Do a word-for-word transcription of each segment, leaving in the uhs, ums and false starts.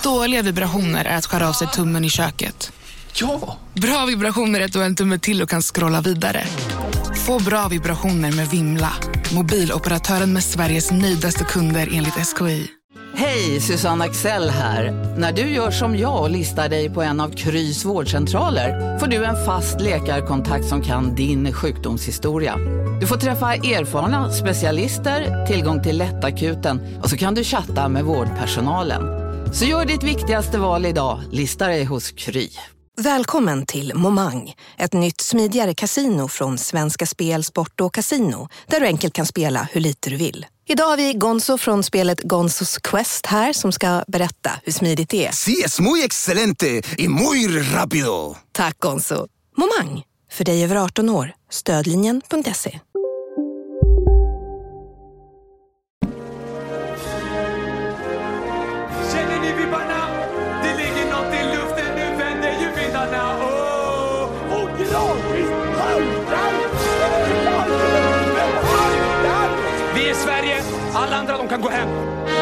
Dåliga vibrationer är att skära av sig tummen i köket. Ja! Bra vibrationer är att du har en tumme till och kan scrolla vidare. Få bra vibrationer med Vimla. Mobiloperatören med Sveriges nöjdaste kunder enligt S K I. Hej, Susanne Axel här. När du gör som jag och listar dig på en av Krys vårdcentraler får du en fast läkarkontakt som kan din sjukdomshistoria. Du får träffa erfarna specialister, tillgång till lättakuten och så kan du chatta med vårdpersonalen. Så gör ditt viktigaste val idag, listar dig hos Kry. Välkommen till Momang, ett nytt smidigare kasino från Svenska Spel, Sport och Casino, där du enkelt kan spela hur lite du vill. Idag har vi Gonzo från spelet Gonzos Quest här som ska berätta hur smidigt det är. Sí, es muy excelente y muy rápido. Tack Gonzo. Momang, för dig över arton år. Stödlinjen punkt se. Känner ni vibbarna? Det ligger något i luften, nu vänder ju vindarna. Oh! Och gradvis haltar vi är Sverige, alla andra de kan gå hem.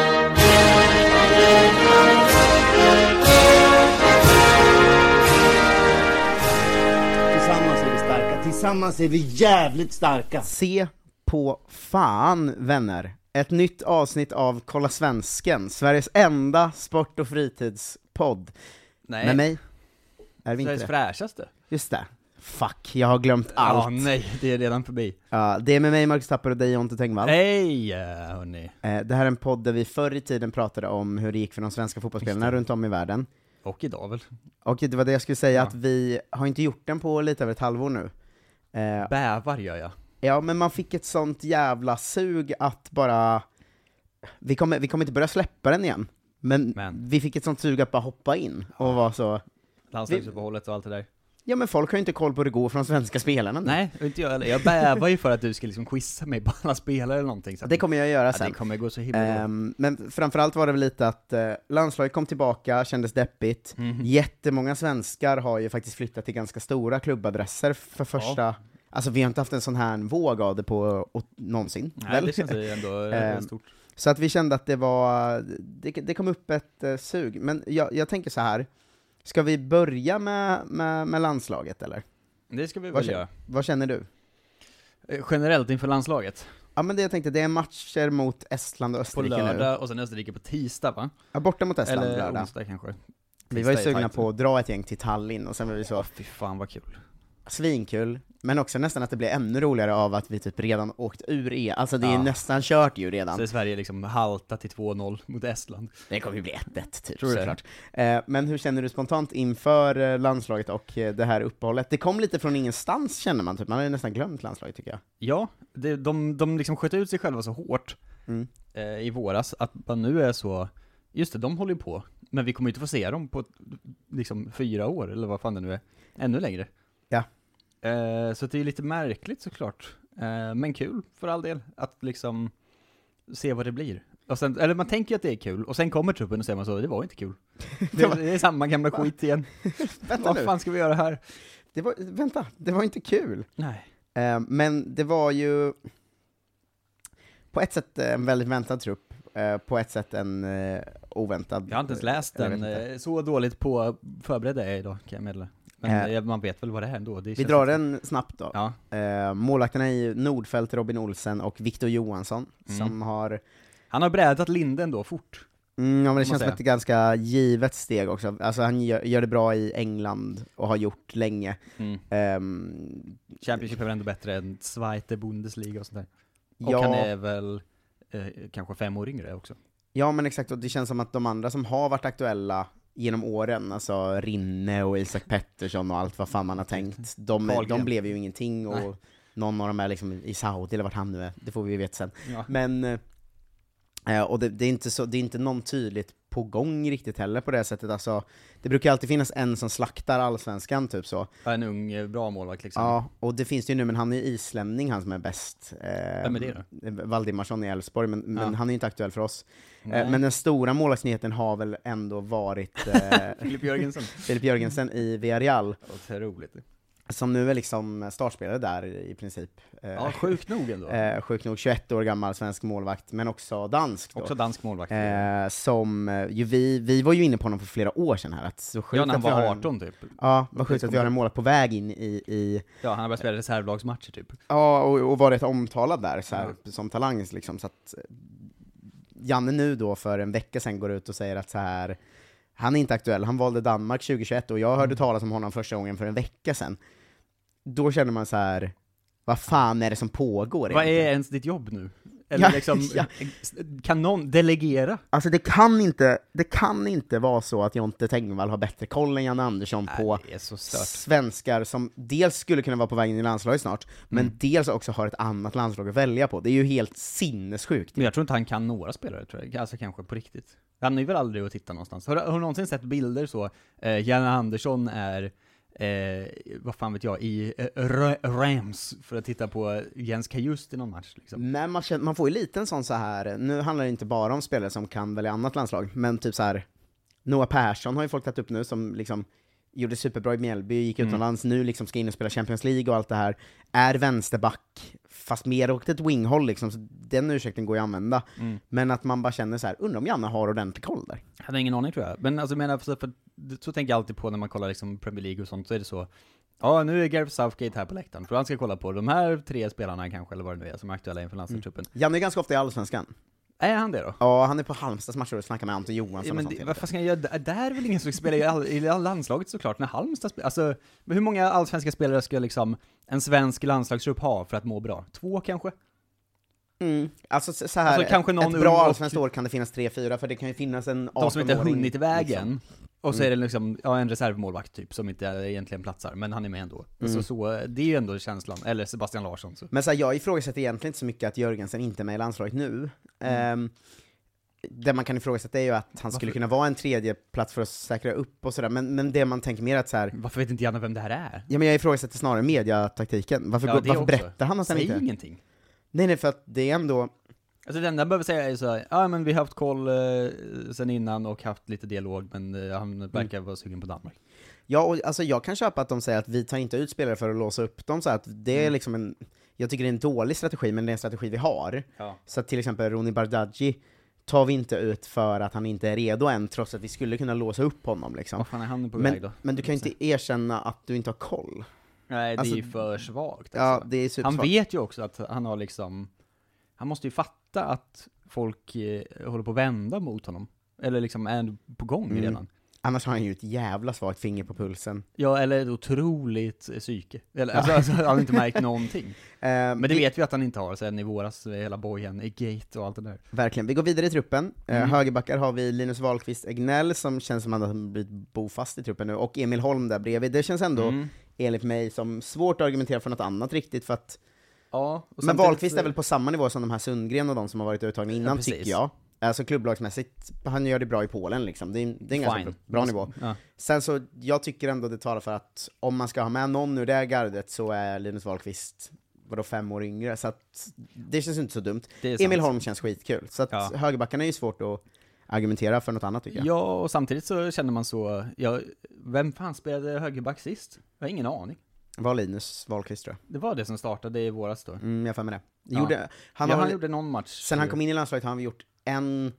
Tillsammans är vi starka, tillsammans är vi jävligt starka. Se på fan, vänner. Ett nytt avsnitt av Kolla Svensken, Sveriges enda sport- och fritidspodd. Nej. Med mig är vi inte Sveriges det. fräschaste. Just det. Fuck, jag har glömt allt. Ja, nej, det är redan förbi. Ja, det är med mig, Marcus Tapper, och dig, Jonte Tengvall. Hej, hörni. Eh, Det här är en podd där vi förr i tiden pratade om hur det gick för de svenska fotbollsspelarna runt om i världen. Och idag väl. Och det var det jag skulle säga, Ja. att vi har inte gjort den på lite över ett halvår nu. Eh, Bävar gör jag. Ja, men man fick ett sånt jävla sug att bara... Vi kommer, vi kommer inte börja släppa den igen. Men, Men. vi fick ett sånt sug att bara hoppa in och vara så... Landslagsuppehållet och allt det där. Ja, men folk har ju inte koll på hur det går från svenska spelarna nu. Nej, inte jag heller. Jag bävar ju för att du ska liksom quizza mig på alla spelare eller någonting. Så att Det kommer jag göra ja, sen. det kommer gå så himla Um, men framförallt var det väl lite att uh, landslaget kom tillbaka, kändes deppigt. Mhm. Jättemånga svenskar har ju faktiskt flyttat till ganska stora klubbadresser för första... Ja. Alltså vi har inte haft en sån här våg av det på och, någonsin. Nej, väl? det känns ju ändå Eh, stort. Så att vi kände att det var... Det, det kom upp ett uh, sug. Men jag, jag tänker så här. Ska vi börja med, med, med landslaget, eller? Det ska vi Vad, väl göra. vad känner du? Eh, Generellt inför landslaget. Ja, men det jag tänkte, det är matcher mot Estland och På Österrike nu. lördag och sen Österrike på tisdag, va? Ja, borta mot Estland Eller lördag. onsdag kanske. Vi var ju Tisdag är sugna tajt. på att dra ett gäng till Tallinn, och sen var vi så... Åh, fy fan vad kul. Svinkul, men också nästan att det blir ännu roligare av att vi typ redan åkt ur E. Alltså det är Ja. nästan kört ju redan. Så är Sverige liksom halta till två noll mot Estland. Det kommer ju bli ett ett typ, Tror du det? såklart. Eh, men hur känner du spontant inför eh, landslaget och eh, det här uppehållet? Det kom lite från ingenstans, känner man typ. Man har ju nästan glömt landslaget, tycker jag. Ja, det, de, de liksom sköt ut sig själva så hårt Mm. eh, i våras att man nu är så, just det, de håller ju på, men vi kommer ju inte få se dem på liksom fyra år, eller vad fan det nu är, ännu längre. Ja. Eh, så det är lite märkligt såklart, eh, men kul för all del, att liksom se vad det blir. Och sen, eller man tänker att det är kul, och sen kommer truppen och säger man så, det var inte kul. det, var- det är samma gamla skit igen. Vänta Vad nu. fan ska vi göra här? Det var, vänta, det var inte kul. Nej. Eh, men det var ju på ett sätt en väldigt väntad trupp, eh, på ett sätt en eh, oväntad. Jag har inte ens läst Jag den, vet inte. eh, så dåligt på förberedd är jag idag, kan jag meddela. Men Eh, eh, man vet väl vad det är ändå. Det Vi känns drar inte- den snabbt då. Ja. Eh, målvakterna är ju Nordfeldt, Robin Olsen och Victor Johansson, Mm. som har... Han har brädat linden då fort. Mm, ja, men det man känns som säga. ett ganska givet steg också. Alltså han gör, gör det bra i England och har gjort länge. Mm. Ehm, Championship är väl ändå bättre än Zweite Bundesliga och sånt där. Och ja, han är väl eh, kanske fem år yngre också. ja, men exakt, och det känns som att de andra som har varit aktuella genom åren, alltså Rinne och Isak Pettersson och allt vad fan man har tänkt, de, Carlgren. de blev ju ingenting, och Nej. någon av dem är liksom i Saudi eller vart han nu är, det får vi veta sen. Ja. Men eh, och det, det är inte så, det är inte någon tydligt på gång riktigt heller på det sättet. Alltså, det brukar alltid finnas en som slaktar allsvenskan typ så. En ung, eh, bra målvakt liksom. Ja, och det finns det ju nu, men han är ju islänning, han som är bäst. Eh, Vem är det då? Valdimarsson i Elfsborg, men, men Ja. han är ju inte aktuell för oss. Nej. Eh, men den stora målvaktsnyheten har väl ändå varit eh, Filip Jörgensen. Filip Jörgensen i Villarreal. Otroligt. som nu är liksom startspelare där i princip. Ja, sjukt nog ändå. Eh, sjukt nog, tjugoett år gammal svensk målvakt, men också dansk då. Också dansk målvakt. Eh, som, eh, ju vi, vi var ju inne på honom för flera år sedan här. Att så sjukt Ja, när han att vi var har en- arton typ. Ja, vad sjukt att vi har en målvakt på väg in i, i Ja, han har börjat spela reservlagsmatcher typ. ja, och, och varit omtalad där så här, som talang liksom, så att eh, Janne nu då för en vecka sedan går ut och säger att så här, han är inte aktuell, han valde Danmark tjugohundratjugoett och jag hörde talas om honom första gången för en vecka sedan. Då känner man så här, vad fan är det som pågår Vad egentligen? är ens ditt jobb nu? Eller Ja, liksom, ja. kan någon delegera? Alltså det kan inte, det kan inte vara så att Jonte Tengvall har bättre koll än Janne Andersson på det är så stört. svenskar som dels skulle kunna vara på väg in i landslaget snart, men Mm. dels också har ett annat landslag att välja på. Det är ju helt sinnessjukt. Men jag tror inte han kan några spelare, tror jag. Alltså kanske på riktigt. Han är väl aldrig att titta någonstans. Har du, har du någonsin sett bilder så? Eh, Janne Andersson är, eh, vad fan vet jag, i eh, R- Rams för att titta på Jens Kajust i någon match liksom. Men man, känner, man får ju lite en sån så här. Nu handlar det inte bara om spelare som kan välja annat landslag, men typ så här. Noah Persson har ju folk tagit upp nu, som liksom gjorde superbra i Mjällby, gick Mm. utomlands, nu liksom ska in och spela Champions League och allt det här. Är vänsterback, fast mer åt ett winghåll liksom, så den ursäkten går ju att använda. Mm. Men att man bara känner så här, undrar om Janne har ordentlig koll där. Jag hade ingen aning tror jag. Men alltså jag menar, för, för, så tänker jag alltid på när man kollar liksom Premier League och sånt, så är det så. Ja, nu är Gareth Southgate här på läktaren. För han ska kolla på de här tre spelarna kanske, eller vad det nu är, som är aktuella inför landslagstruppen. Janne är ganska ofta i Allsvenskan. Är han det då? Ja, han är på Halmstads matcher och snackar med Anton Johansson Ja, och men sånt. det, hela vad tiden. fan ska jag göra? Där där är väl ingen som spelar i, all, i landslaget såklart, när Halmstad spelar. Alltså, hur många allsvenska spelare ska liksom en svensk landslagstrupp ha för att må bra? Två kanske? Mm. Alltså så så här, Alltså, kanske någon ett bra ung och- allsvenskt år kan det finnas tre, fyra, för det kan ju finnas en De som inte har arton-åring, hunnit i vägen. liksom. Och så Mm. är det liksom, ja, en reservmålvakt typ, som inte egentligen platsar, men han är med ändå. Mm. Så, så, det är ju ändå känslan. Eller Sebastian Larsson. Så. Men så här, jag ifrågasätter egentligen inte så mycket att Jörgensen inte är med i landslaget nu. Mm. Det man kan ifrågasätta är ju att han skulle Varför? kunna vara en tredje plats för att säkra upp och sådär, men, men det man tänker mer att så här, Varför vet inte Janne vem det här är? ja men jag ifrågasätter snarare mediataktiken. Varför, Ja, går, det varför också. berättar han att han Säg inte... ingenting. Nej nej, för att det är ändå... Alltså det enda jag behöver säga är så här, ja men vi har haft koll eh, sen innan och haft lite dialog, men eh, han verkar vara sugen på Danmark. Ja, och alltså jag kan köpa att de säger att vi tar inte ut spelare för att låsa upp dem, så att det är Mm. liksom en... Jag tycker det är en dålig strategi, men det är en strategi vi har. Ja. Så att till exempel Ronny Bardghji tar vi inte ut för att han inte är redo än, trots att vi skulle kunna låsa upp honom liksom. Vad fan är han på Men, väg då? men du kan ju inte erkänna att du inte har koll. Nej, det alltså- är ju för svagt. Alltså. Ja, det är Han supersvagt. vet ju också att han har liksom, han måste ju fatta att folk eh, håller på att vända mot honom. Eller liksom är på gång Mm. redan. Annars har han ju ett jävla svagt finger på pulsen. Ja, eller ett otroligt eh, psyke. Eller, alltså, alltså, han har inte märkt någonting. Eh, Men det vet vi att han inte har, sen i våras, eh, hela bojen, i gate och allt det där. Verkligen. Vi går vidare i truppen. Eh, Mm. högerbackar har vi Linus Wahlqvist Egnell, som känns som att han har blivit bofast i truppen nu, och Emil Holm där bredvid. Det känns ändå, Mm. enligt mig, som svårt att argumentera för något annat riktigt, för att Ja, och men samtidigt- Wahlqvist är väl på samma nivå som de här Sundgren och de som har varit uttagna innan, precis. tycker jag. Alltså klubblagsmässigt, han gör det bra i Polen liksom. Det är, det är en ganska Fine. bra, bra nivå. Ja. Sen så, jag tycker ändå det talar för att om man ska ha med någon ur det gardet så är Linus Wahlqvist, vadå, fem år yngre, så att det känns inte så dumt. Det är sant. Emil Holm känns skitkul, så att Ja. högerbackarna är ju svårt att argumentera för något annat tycker jag. Ja, och samtidigt så känner man så, ja, vem fan spelade högerback sist? Jag har ingen aning. Var Linus Wahlqvist tror jag. Det var det som startade i våras då. Mm, jag får med det. Ja. Gjorde, han ja, har, han gjorde någon match. sen han kom in i landslaget har han gjort en,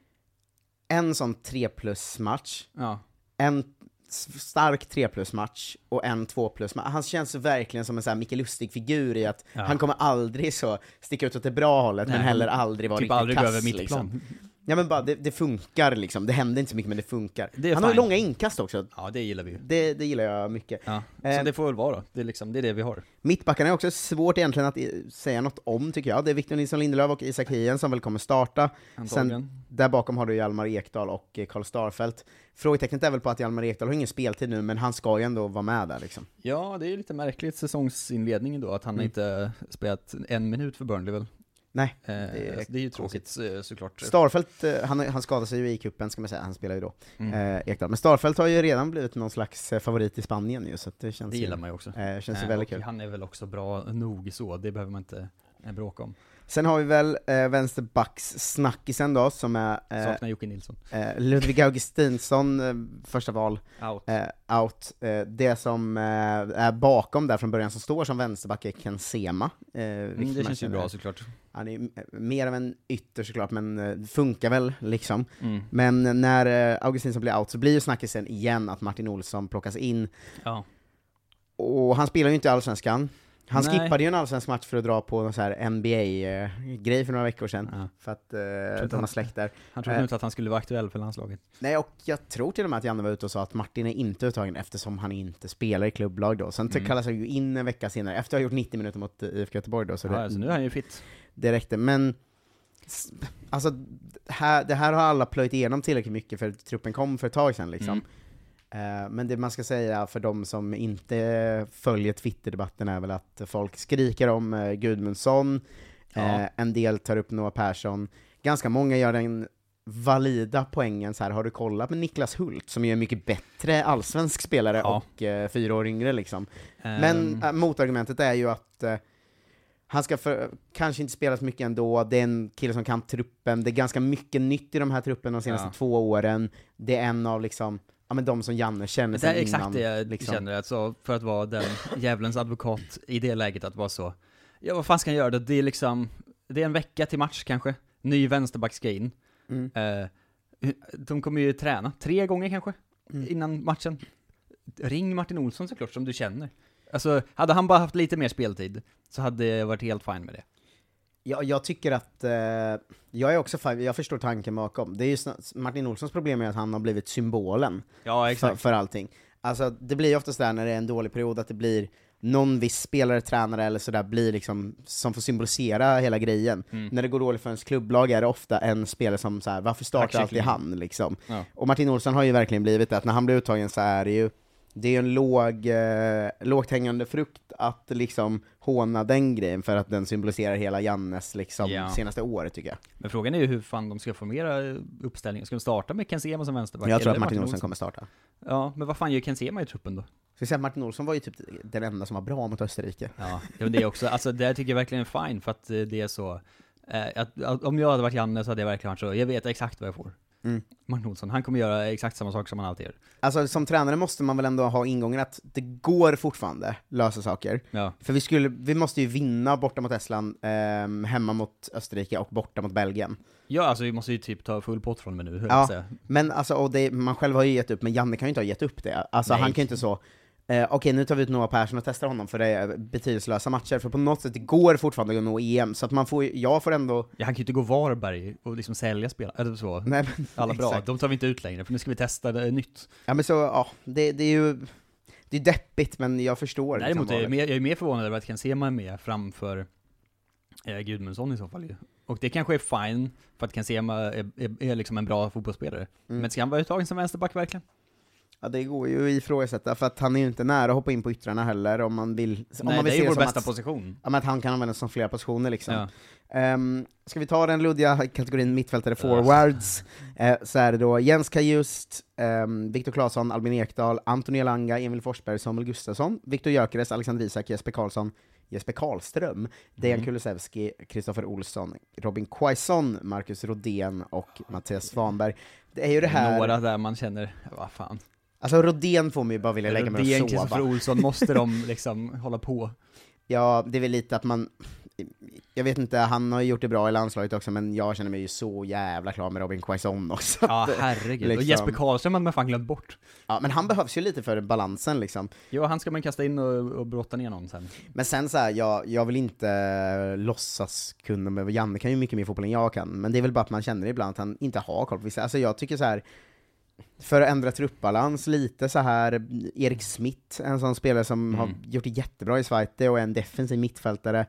en sån tre plus match, Ja. en s- stark tre plus match och en två plus match. Han känns verkligen som en sån här Micke Lustig-figur i att Ja. han kommer aldrig så sticka ut åt det bra hållet, Nej, men heller aldrig vara Typ riktigt aldrig gå kass, över mitt liksom. plan. Ja men bara, det, det funkar liksom. Det händer inte så mycket, men det funkar. Det är Han har ju fine. långa inkast också. Ja, det gillar vi ju. Det, det gillar jag mycket. Ja. Eh, Så det får väl vara då. Det är, liksom, det är det vi har. Mittbackarna är också svårt egentligen att eh, säga något om, tycker jag. Det är Victor Nilsson Lindelöf och Isak Hien som väl kommer starta. Antagligen. Sen där bakom har du Hjalmar Ekdal och eh, Karl Starfelt. Frågetecknet är väl på att Hjalmar Ekdal har ingen speltid nu, men han ska ju ändå vara med där liksom. Ja, det är lite märkligt säsongsinledningen då, att han Mm. inte spelat en minut för Burnley väl. Nej, Eh, är det, är ju tråkigt eh, såklart. Starfelt, eh, han, han skadade sig ju i kuppen ska man säga, han spelar ju då, Mm. eh, Ekdal. Men Starfelt har ju redan blivit någon slags eh, favorit i Spanien ju, så att det känns Det ju, gillar man ju också. eh, känns ju Eh, väldigt och kul. Han är väl också bra nog så, det behöver man inte eh, bråka om. Sen har vi väl eh, vänsterbacks-snackisen då, som är eh, Saknar Jocke Nilsson. eh, Ludvig Augustinsson, eh, första val, Out. eh, out. Eh, det som eh, är bakom där från början som står som vänsterback är Ken Sema. Eh, Mm, det känns ju bra såklart. Han är mer av en ytter såklart, men eh, funkar väl liksom. Mm. Men när eh, Augustinsson blir out så blir ju snackisen igen att Martin Olsson plockas in. Ja. Och han spelar ju inte i Allsvenskan. Han Nej. skippade ju en allsvensk match för att dra på någon så här N B A-grej för några veckor sedan. Ja. För att eh, de har släkt där. Han trodde Eh, inte att han skulle vara aktuell för landslaget. Nej, och jag tror till och med att Janne var ute och sa att Martin är inte uttagen eftersom han inte spelar i klubblag då. Sen Mm. kallas han ju in en vecka senare, efter att ha gjort nittio minuter mot I F K Göteborg då. Så Ja, det, alltså, nu är han ju fit. det räckte. Men s- alltså, det här, det här har alla plöjt igenom tillräckligt mycket för att truppen kom för ett tag sedan liksom. Eh, men det man ska säga för de som inte följer Twitter-debatten är väl att folk skriker om eh, Gudmundsson, Ja. eh, en del tar upp Noah Persson, ganska många gör den valida poängen så här, har du kollat med Niklas Hult som är en mycket bättre allsvensk spelare Ja. och eh, fyra år yngre liksom. Ehm, Men äh, motargumentet är ju att eh, han ska för, kanske inte spela så mycket ändå, det är en kille som kan truppen, det är ganska mycket nytt i de här truppen de senaste Ja. två åren, det är en av liksom, ja men de som Janne känner det sen är exakt innan. det jag liksom. känner, alltså, för att vara den djävulens advokat i det läget, att vara så. Ja, vad fan ska jag göra då? Det är liksom, det är en vecka till match kanske, ny vänsterback ska in. Mm. Eh, de kommer ju träna tre gånger kanske Mm. innan matchen. Ring Martin Olsson såklart, som du känner. Alltså, hade han bara haft lite mer speltid så hade jag varit helt fine med det. Ja, jag tycker att, eh, jag är också fan, jag förstår tanken bakom. Det är ju snar, Martin Olssons problem är att han har blivit symbolen Ja, för, för allting. Alltså, det blir ju oftast där när det är en dålig period att det blir någon viss spelare, tränare eller sådär blir liksom, som får symbolisera hela grejen. Mm. När det går dåligt för ens klubblag är det ofta en spelare som så här, varför startar alltid Tackkyckling. han liksom? Ja. Och Martin Olsson har ju verkligen blivit det, att när han blir uttagen så är det ju, det är ju en låg, eh, lågt hängande frukt att liksom håna den grejen för att den symboliserar hela Jannes liksom Ja. senaste året tycker jag. Men frågan är ju hur fan de ska formera uppställningen. Ska de starta med Ken Sema som vänsterback? Jag tror eller att Martin Olsson kommer starta. Ja, men vad fan gör Ken Sema i truppen då? Så jag säga, Martin Olsson var ju typ den enda som var bra mot Österrike. Ja, men det är också, alltså det tycker jag verkligen är fine, för att eh, det är så, eh, att, att om jag hade varit Janne så hade jag verkligen varit så, jag vet exakt vad jag får. Mm. Martin Olsson, han kommer göra exakt samma sak som han alltid gör. Alltså som tränare måste man väl ändå ha ingången att det går fortfarande lösa saker. Ja. För vi, skulle, vi måste ju vinna borta mot Estland, eh, hemma mot Österrike och borta mot Belgien. Ja, alltså vi måste ju typ ta full pott från mig nu, hur Ja. jag säga. Men alltså, och det, man själv har ju gett upp, men Janne kan ju inte ha gett upp det. Alltså Nej. han kan ju inte så, eh, okej nu tar vi ut Noah Persson och testar honom för det är betydelselösa matcher, för på något sätt det går fortfarande att nå E M, så att man får, jag får ändå... Ja, han kan ju inte gå Varberg och liksom sälja spelare, eller så. Nej, men, Alla bra, exakt. de tar vi inte ut längre, för nu ska vi testa det nytt. Ja men så, ja, det, det är ju, det är deppigt, men jag förstår. Däremot liksom är jag, vad- mer, jag är mer förvånad över att Ken Sema är med framför eh, Gudmundsson i så fall ju. Och det kanske är fine, för att Ken Sema är, är, är liksom en bra fotbollsspelare. Mm. Men ska han vara uttagen som vänsterback verkligen? Ja, det går ju att ifrågasätta, för att han är ju inte nära att hoppa in på yttrarna heller, om man vill, om Nej, man vill det är se ju vår som bästa att, position. ja, men att han kan användas som flera positioner liksom. Ja. Ehm, ska vi ta den luddiga kategorin mittfältare forwards, eh, så är det då Jens Kajust, um, Viktor Claesson, Albin Ekdal, Anton Elanga, Emil Forsberg, Samuel Gustafsson, Viktor Gyökeres, Alexander Isak, Jesper Karlsson, Jesper Karlström, Dejan Mm. Kulusevski, Kristoffer Olsson, Robin Quaison, Marcus Rodén och Mattias Svanberg. Det är ju det här... Några där man känner, vad fan. Alltså Rodén får mig bara vilja lägga mig Det är och sova. Kristoffer Olsson, måste de liksom hålla på? Ja, det är väl lite att man... Jag vet inte, han har ju gjort det bra i landslaget också, men jag känner mig ju så jävla klar med Robin Quaison också. Ja, herregud. liksom. Och Jesper Karlström hade man fan glömt bort. Ja, men han behövs ju lite för balansen liksom. Jo, han ska man kasta in och, och brotta ner någon sen. Men sen så här, jag, jag vill inte låtsas kunna, med Janne kan ju mycket mer fotboll än jag kan, men det är väl bara att man känner ibland att han inte har koll på vissa. Alltså jag tycker så här, för att ändra truppbalans lite så här, Erik Smith, en sån spelare som Mm. har gjort det jättebra i Schweiz och är en defensiv mittfältare.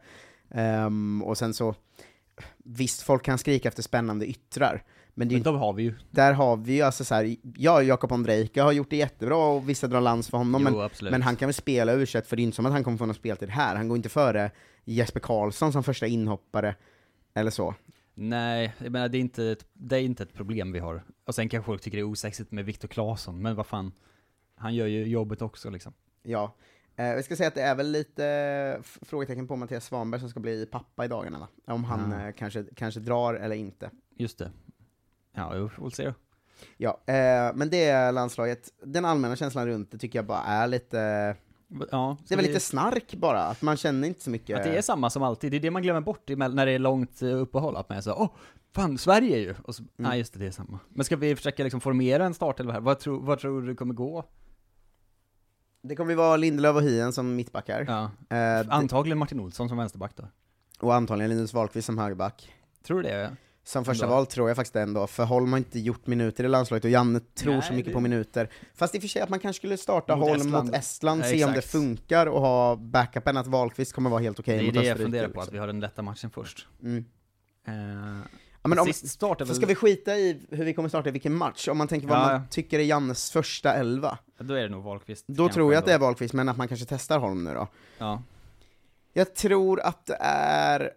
Um, och sen så, visst, folk kan skrika efter spännande yttrar, men det är Men ju, de har vi ju. där har vi ju alltså så här, ja, Jakob Ondrejka har gjort det jättebra och vissa drar lans för honom, Jo, men, absolut. men han kan väl spela U tjugoett, för det är inte som att han kommer få någon speltid här, han går inte före Jesper Karlsson som första inhoppare, eller så. Nej, jag menar, det är, inte ett, det är inte ett problem vi har. Och sen kanske folk tycker det är osexigt med Viktor Claesson, men vad fan, han gör ju jobbet också liksom. Ja, Eh, vi ska säga att det är väl lite f- frågetecken på Mattias Svanberg som ska bli pappa i dagarna, va? Om han Ja. eh, kanske, kanske drar eller inte. Just det. Ja, vi får se då. Ja, eh, men det är landslaget. Den allmänna känslan runt det tycker jag bara är lite... Ja, Det är väl vi- lite snark bara, att man känner inte så mycket... Att det är samma som alltid, det är det man glömmer bort i- när det är långt eh, uppehåll, att man är så, åh, fan, Sverige ju! Och så, Mm. nej just det, det är samma. Men ska vi försöka liksom formera en start eller vad här? Vad tror, vad tror du kommer gå? Det kommer ju vara Lindelöf och Hien som mittbackar. Ja. Eh, Antagligen Martin Olsson som vänsterback då. och antagligen Linus Wahlqvist som högerback. Tror du det? Som första Ändå. val tror jag faktiskt det ändå, för Holm har inte gjort minuter i landslaget och Janne tror Nej, så mycket det- på minuter. Fast i och för sig att man kanske skulle starta Mot Holm Estland. mot Estland, Ja, se om det exakt. funkar och ha backupen att Wahlqvist kommer vara helt okej Det är mot det jag Österrike. funderar på, liksom. att vi har den lätta matchen först. Mm. Eh, Ja, men om, sist start är så väl... ska vi skita i hur vi kommer starta i vilken match, om man tänker vad Ja, man ja. tycker är Jannes första elva. Då är det nog Wahlqvist. Då kanske tror jag att det är ändå. Wahlqvist, men att man kanske testar Holm nu då. Ja. Jag tror att det är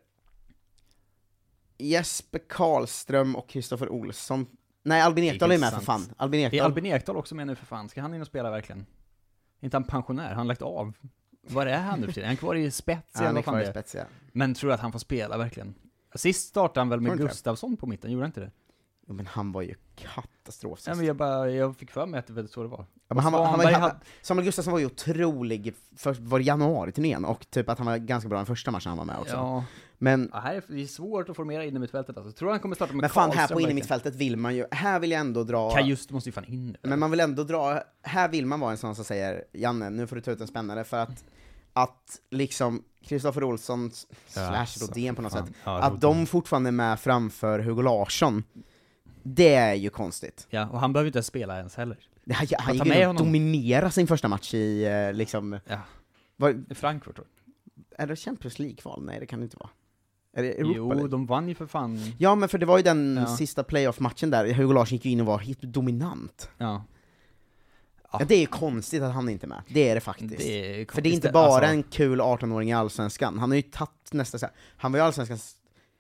Jesper Karlström och Kristoffer Olsson. Nej, Albin Ekdal är med för fan. sant. Albin Är Ekdal. Albin Ekdal också med nu för fan? Ska han in och spela verkligen? Är inte han pensionär? Har han lagt av? Var är han nu för tiden? Är han kvar i spets? Ja, eller han är vad fan kvar i det är? spets, ja. Men tror du att han får spela verkligen? Sist startade han väl Tror med inte det. Gustafsson på mitten, gjorde han inte det? Jo, men han var ju katastrof. Ja, men jag, bara, jag fick för mig att det var så det var. Ja, men han var, han var, Svanberg han, hade- Samuel Gustafsson var ju otrolig, för, var det januari-turnén, och typ att han var ganska bra den första matchen han var med också. Ja, Men, ja, här är det är svårt att formera in i mittfältet alltså. Tror du han kommer starta med men fan, här Karlström på inne verkligen? mittfältet vill man ju, här vill jag ändå dra... Kajust måste ju fan in. Men man vill ändå dra, här vill man vara en sån som säger Janne, nu får du ta ut en spännare, för att att liksom Kristoffer Olsson slash alltså, Rodén på något fan. sätt, Ja, att Rodén. de fortfarande är med framför Hugo Larsson, det är ju konstigt. Ja, och han behöver inte ens spela ens heller. Det- Han, han ta gick med in och honom. dominerade sin första match i eh, liksom, Ja. var, I Frankfurt tror jag. är det Champions League-kval? Nej, det kan det inte vara. Är det Europa Jo, League? de vann ju för fan. Ja, men för det var ju den Ja. sista playoff-matchen där, Hugo Larsson gick ju in och var helt dominant. Ja. Ja, det är ju konstigt att han inte är med, det är det faktiskt. Det är För det är inte konstigt. bara Alltså, en kul arton-åring i Allsvenskan, han har ju tagit nästa så här, han var ju Allsvenskans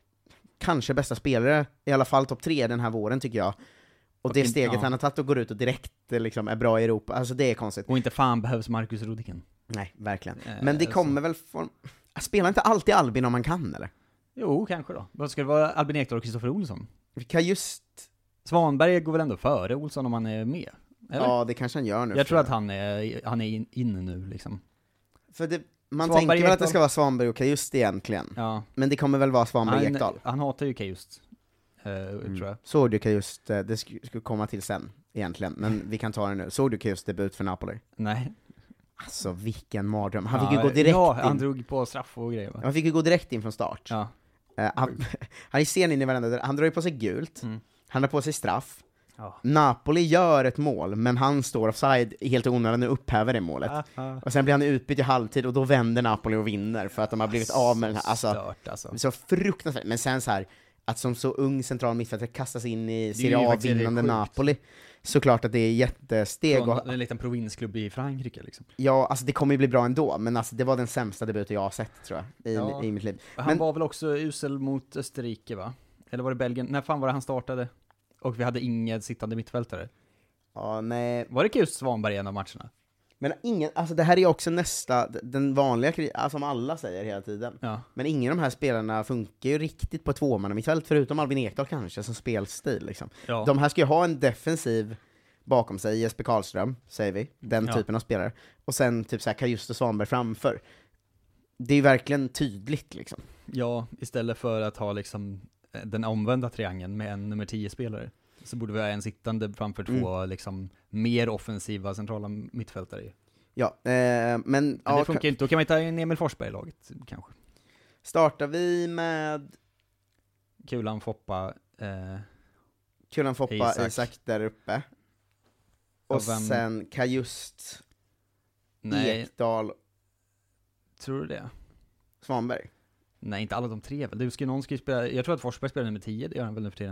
kanske bästa spelare, i alla fall topp tre den här våren tycker jag. Och det in- steget ja. han har tagit och går ut och direkt eh, liksom, är bra i Europa, alltså det är konstigt. Och inte fan behövs Marcus Rodiken. Nej, verkligen. Eh, Men det så- kommer väl från... Spelar inte alltid Albin om man kan, eller? Jo, kanske då. Vad ska det vara? Albin Ekdal och Kristoffer Olsson? Vi kan just... Svanberg går väl ändå före Olsson om han är med? Eller? Ja, det kanske han gör nu. jag för- tror att han är, han är in, inne nu liksom. För det, man Svanberg, tänker väl att det Ekdal. ska vara Svanberg och Kajust egentligen. Ja. Men det kommer väl vara Svanberg och Ekdal. Han, han hatar ju Kajust, uh, Mm. tror jag. Såg du Kajust, eh, det sk- skulle komma till sen, egentligen, men vi kan ta det nu. Såg du Kajust debut för Napoli? Nej. Alltså vilken mardröm, han fick ja, ju gå direkt Ja, han in. drog på straff och grejer va? Han fick ju gå direkt in från start. Ja. Eh, han, han är sen in i varenda, han drar ju på sig gult, Mm. han drar på sig straff. Ja. Napoli gör ett mål, men han står offside helt i onödan och upphäver det målet. Och sen blir han utbytt i halvtid, och då vänder Napoli och vinner, för att de har blivit av med den här, alltså, Stört alltså. så fruktansvärt. Men sen så här, att som så ung central mittfältare kastas in i ju Serie faktiskt A-vinnande sjukt. Napoli, såklart att det är jättesteg. Från Och, en liten provinsklubb i Frankrike liksom. ja, alltså det kommer ju bli bra ändå, men alltså, det var den sämsta debuten jag har sett, tror jag, i, Ja. i mitt liv. Han Men- var väl också usel mot Österrike va? Eller var det Belgien? När fan var det han startade? Och vi hade ingen sittande mittfältare. Ja, nej. Var det just Svanberg i en av matcherna? Men ingen, alltså det här är också nästa, den vanliga kri- alltså, som alla säger hela tiden. Ja. Men ingen av de här spelarna funkar ju riktigt på tvåmanna mittfält, förutom Albin Ekdal kanske, som spelstil liksom. Ja. De här ska ju ha en defensiv bakom sig, Jesper Karlström, säger vi, den Ja. typen av spelare. Och sen typ såhär Kajust och Svanberg framför. Det är ju verkligen tydligt liksom. Ja, istället för att ha liksom den omvända triangeln med en nummer tio-spelare, så borde vi ha en sittande framför två Mm. liksom mer offensiva centrala mittfältare. Ja, eh, men, Men ja, det funkar inte, då kan man ta in Emil Forsberg i laget, kanske. startar vi med Kulan, Foppa, eh, Kulan Foppa, Isak. Isak. där uppe. Och Och vem- sen Kajust, nej, Ekdal, tror du det? Svanberg. Nej, inte alla de tre väl. Du ska, någon ska ju spela, jag tror att Forsberg spelar nummer tio, det gör han väl nu för tiden.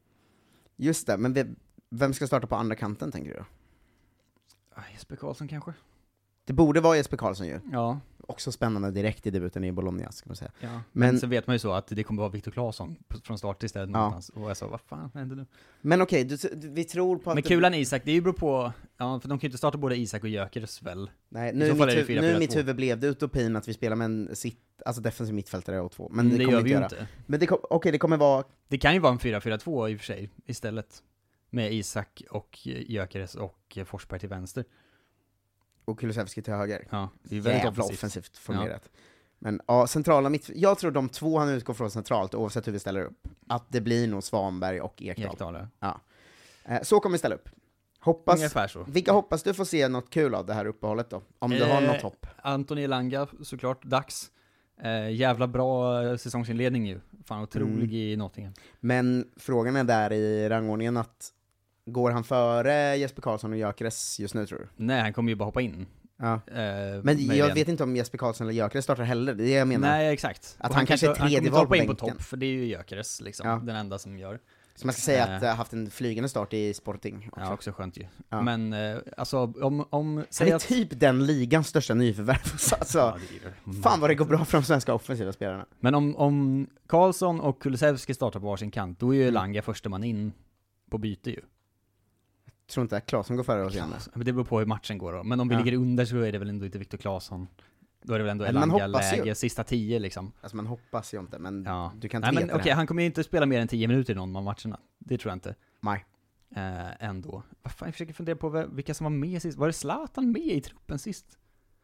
Just det, men vi, vem ska starta på andra kanten, tänker du då? Ah, Jesper Karlsson kanske? Det borde vara Jesper Karlsson ju. Ja. också spännande direkt i debuten i Bologna, ska man säga. Ja. Men, Men så vet man ju så att det kommer vara Viktor Claesson från start istället Ja. någonstans. Och jag sa, vad fan händer nu? Men okej, du, du, vi tror på att... Men det- Kulan Isak, det är ju beror på, ja, för de kan ju inte starta både Isak och Gyökeres väl? Nej, I nu, så i fall mitt, är det hu- fyra nu i fyra mitt två. huvud blev det utopin att vi spelar med en sitt, alltså defensiv mittfältare och två. Men Men det, det kommer gör vi vi ju inte göra. inte. Men det, kom, okej, det kommer vara... Det kan ju vara en fyra fyra två i och för sig, istället. Med Isak och Gyökeres och Forsberg till vänster. Och Kulusevski till höger. Ja, det är väldigt Jävla offensivt. offensivt formulerat. Men ja, centrala mitt... Jag tror de två han utgår från centralt, oavsett hur vi ställer upp, att det blir nog Svanberg och Ekdal. Ekdal, ja. Ja. Eh, Så kommer vi ställa upp. Hoppas... Ungefär så. Vilka hoppas du får se något kul av det här uppehållet då? Om du har Eh, något hopp. Antoni Elanga, såklart, dags. Eh, jävla bra eh, säsongsinledning ju. Fan, otrolig Mm. i Nottingham. Men frågan är där i rangordningen att går han före Jesper Karlsson och Gyökeres just nu, tror du? Nej, han kommer ju bara hoppa in. Ja. Eh, Men möjligen. jag vet inte om Jesper Karlsson eller Gyökeres startar heller, det är det jag menar. Nej, exakt. Att Och han kanske är inte- han tredje kommer val inte hoppa på in på bänken. topp, för det är ju Gyökeres liksom, Ja. den enda som gör. Så man ska säga Eh. att jag har haft en flygande start i Sporting också. Ja, också skönt ju. Ja. Men eh, alltså, om, om Han säg är att... typ den ligans största nyförvärv. Alltså, Ja, det är det. fan vad det går bra för de svenska offensiva spelarna. Men om, om Karlsson och Kulusevski startar på varsin kant, då är ju Mm. Elanga första man in på byte ju. Tror inte att Claesson går före oss igen. Men det beror på hur matchen går då. Men om vi Ja. ligger under så är det väl ändå inte Viktor Claesson. Då är det väl ändå Men man Elanga hoppas ju. läge, sista tio liksom. Alltså man hoppas ju inte, men Ja. du kan inte Nej men veta okej, det här. han kommer ju inte spela mer än tio minuter i någon av matcherna. Det tror jag inte. Nej. Eh, ändå. Vad fan, jag försöker fundera på v- vilka som var med sist. Var det Zlatan med i truppen sist?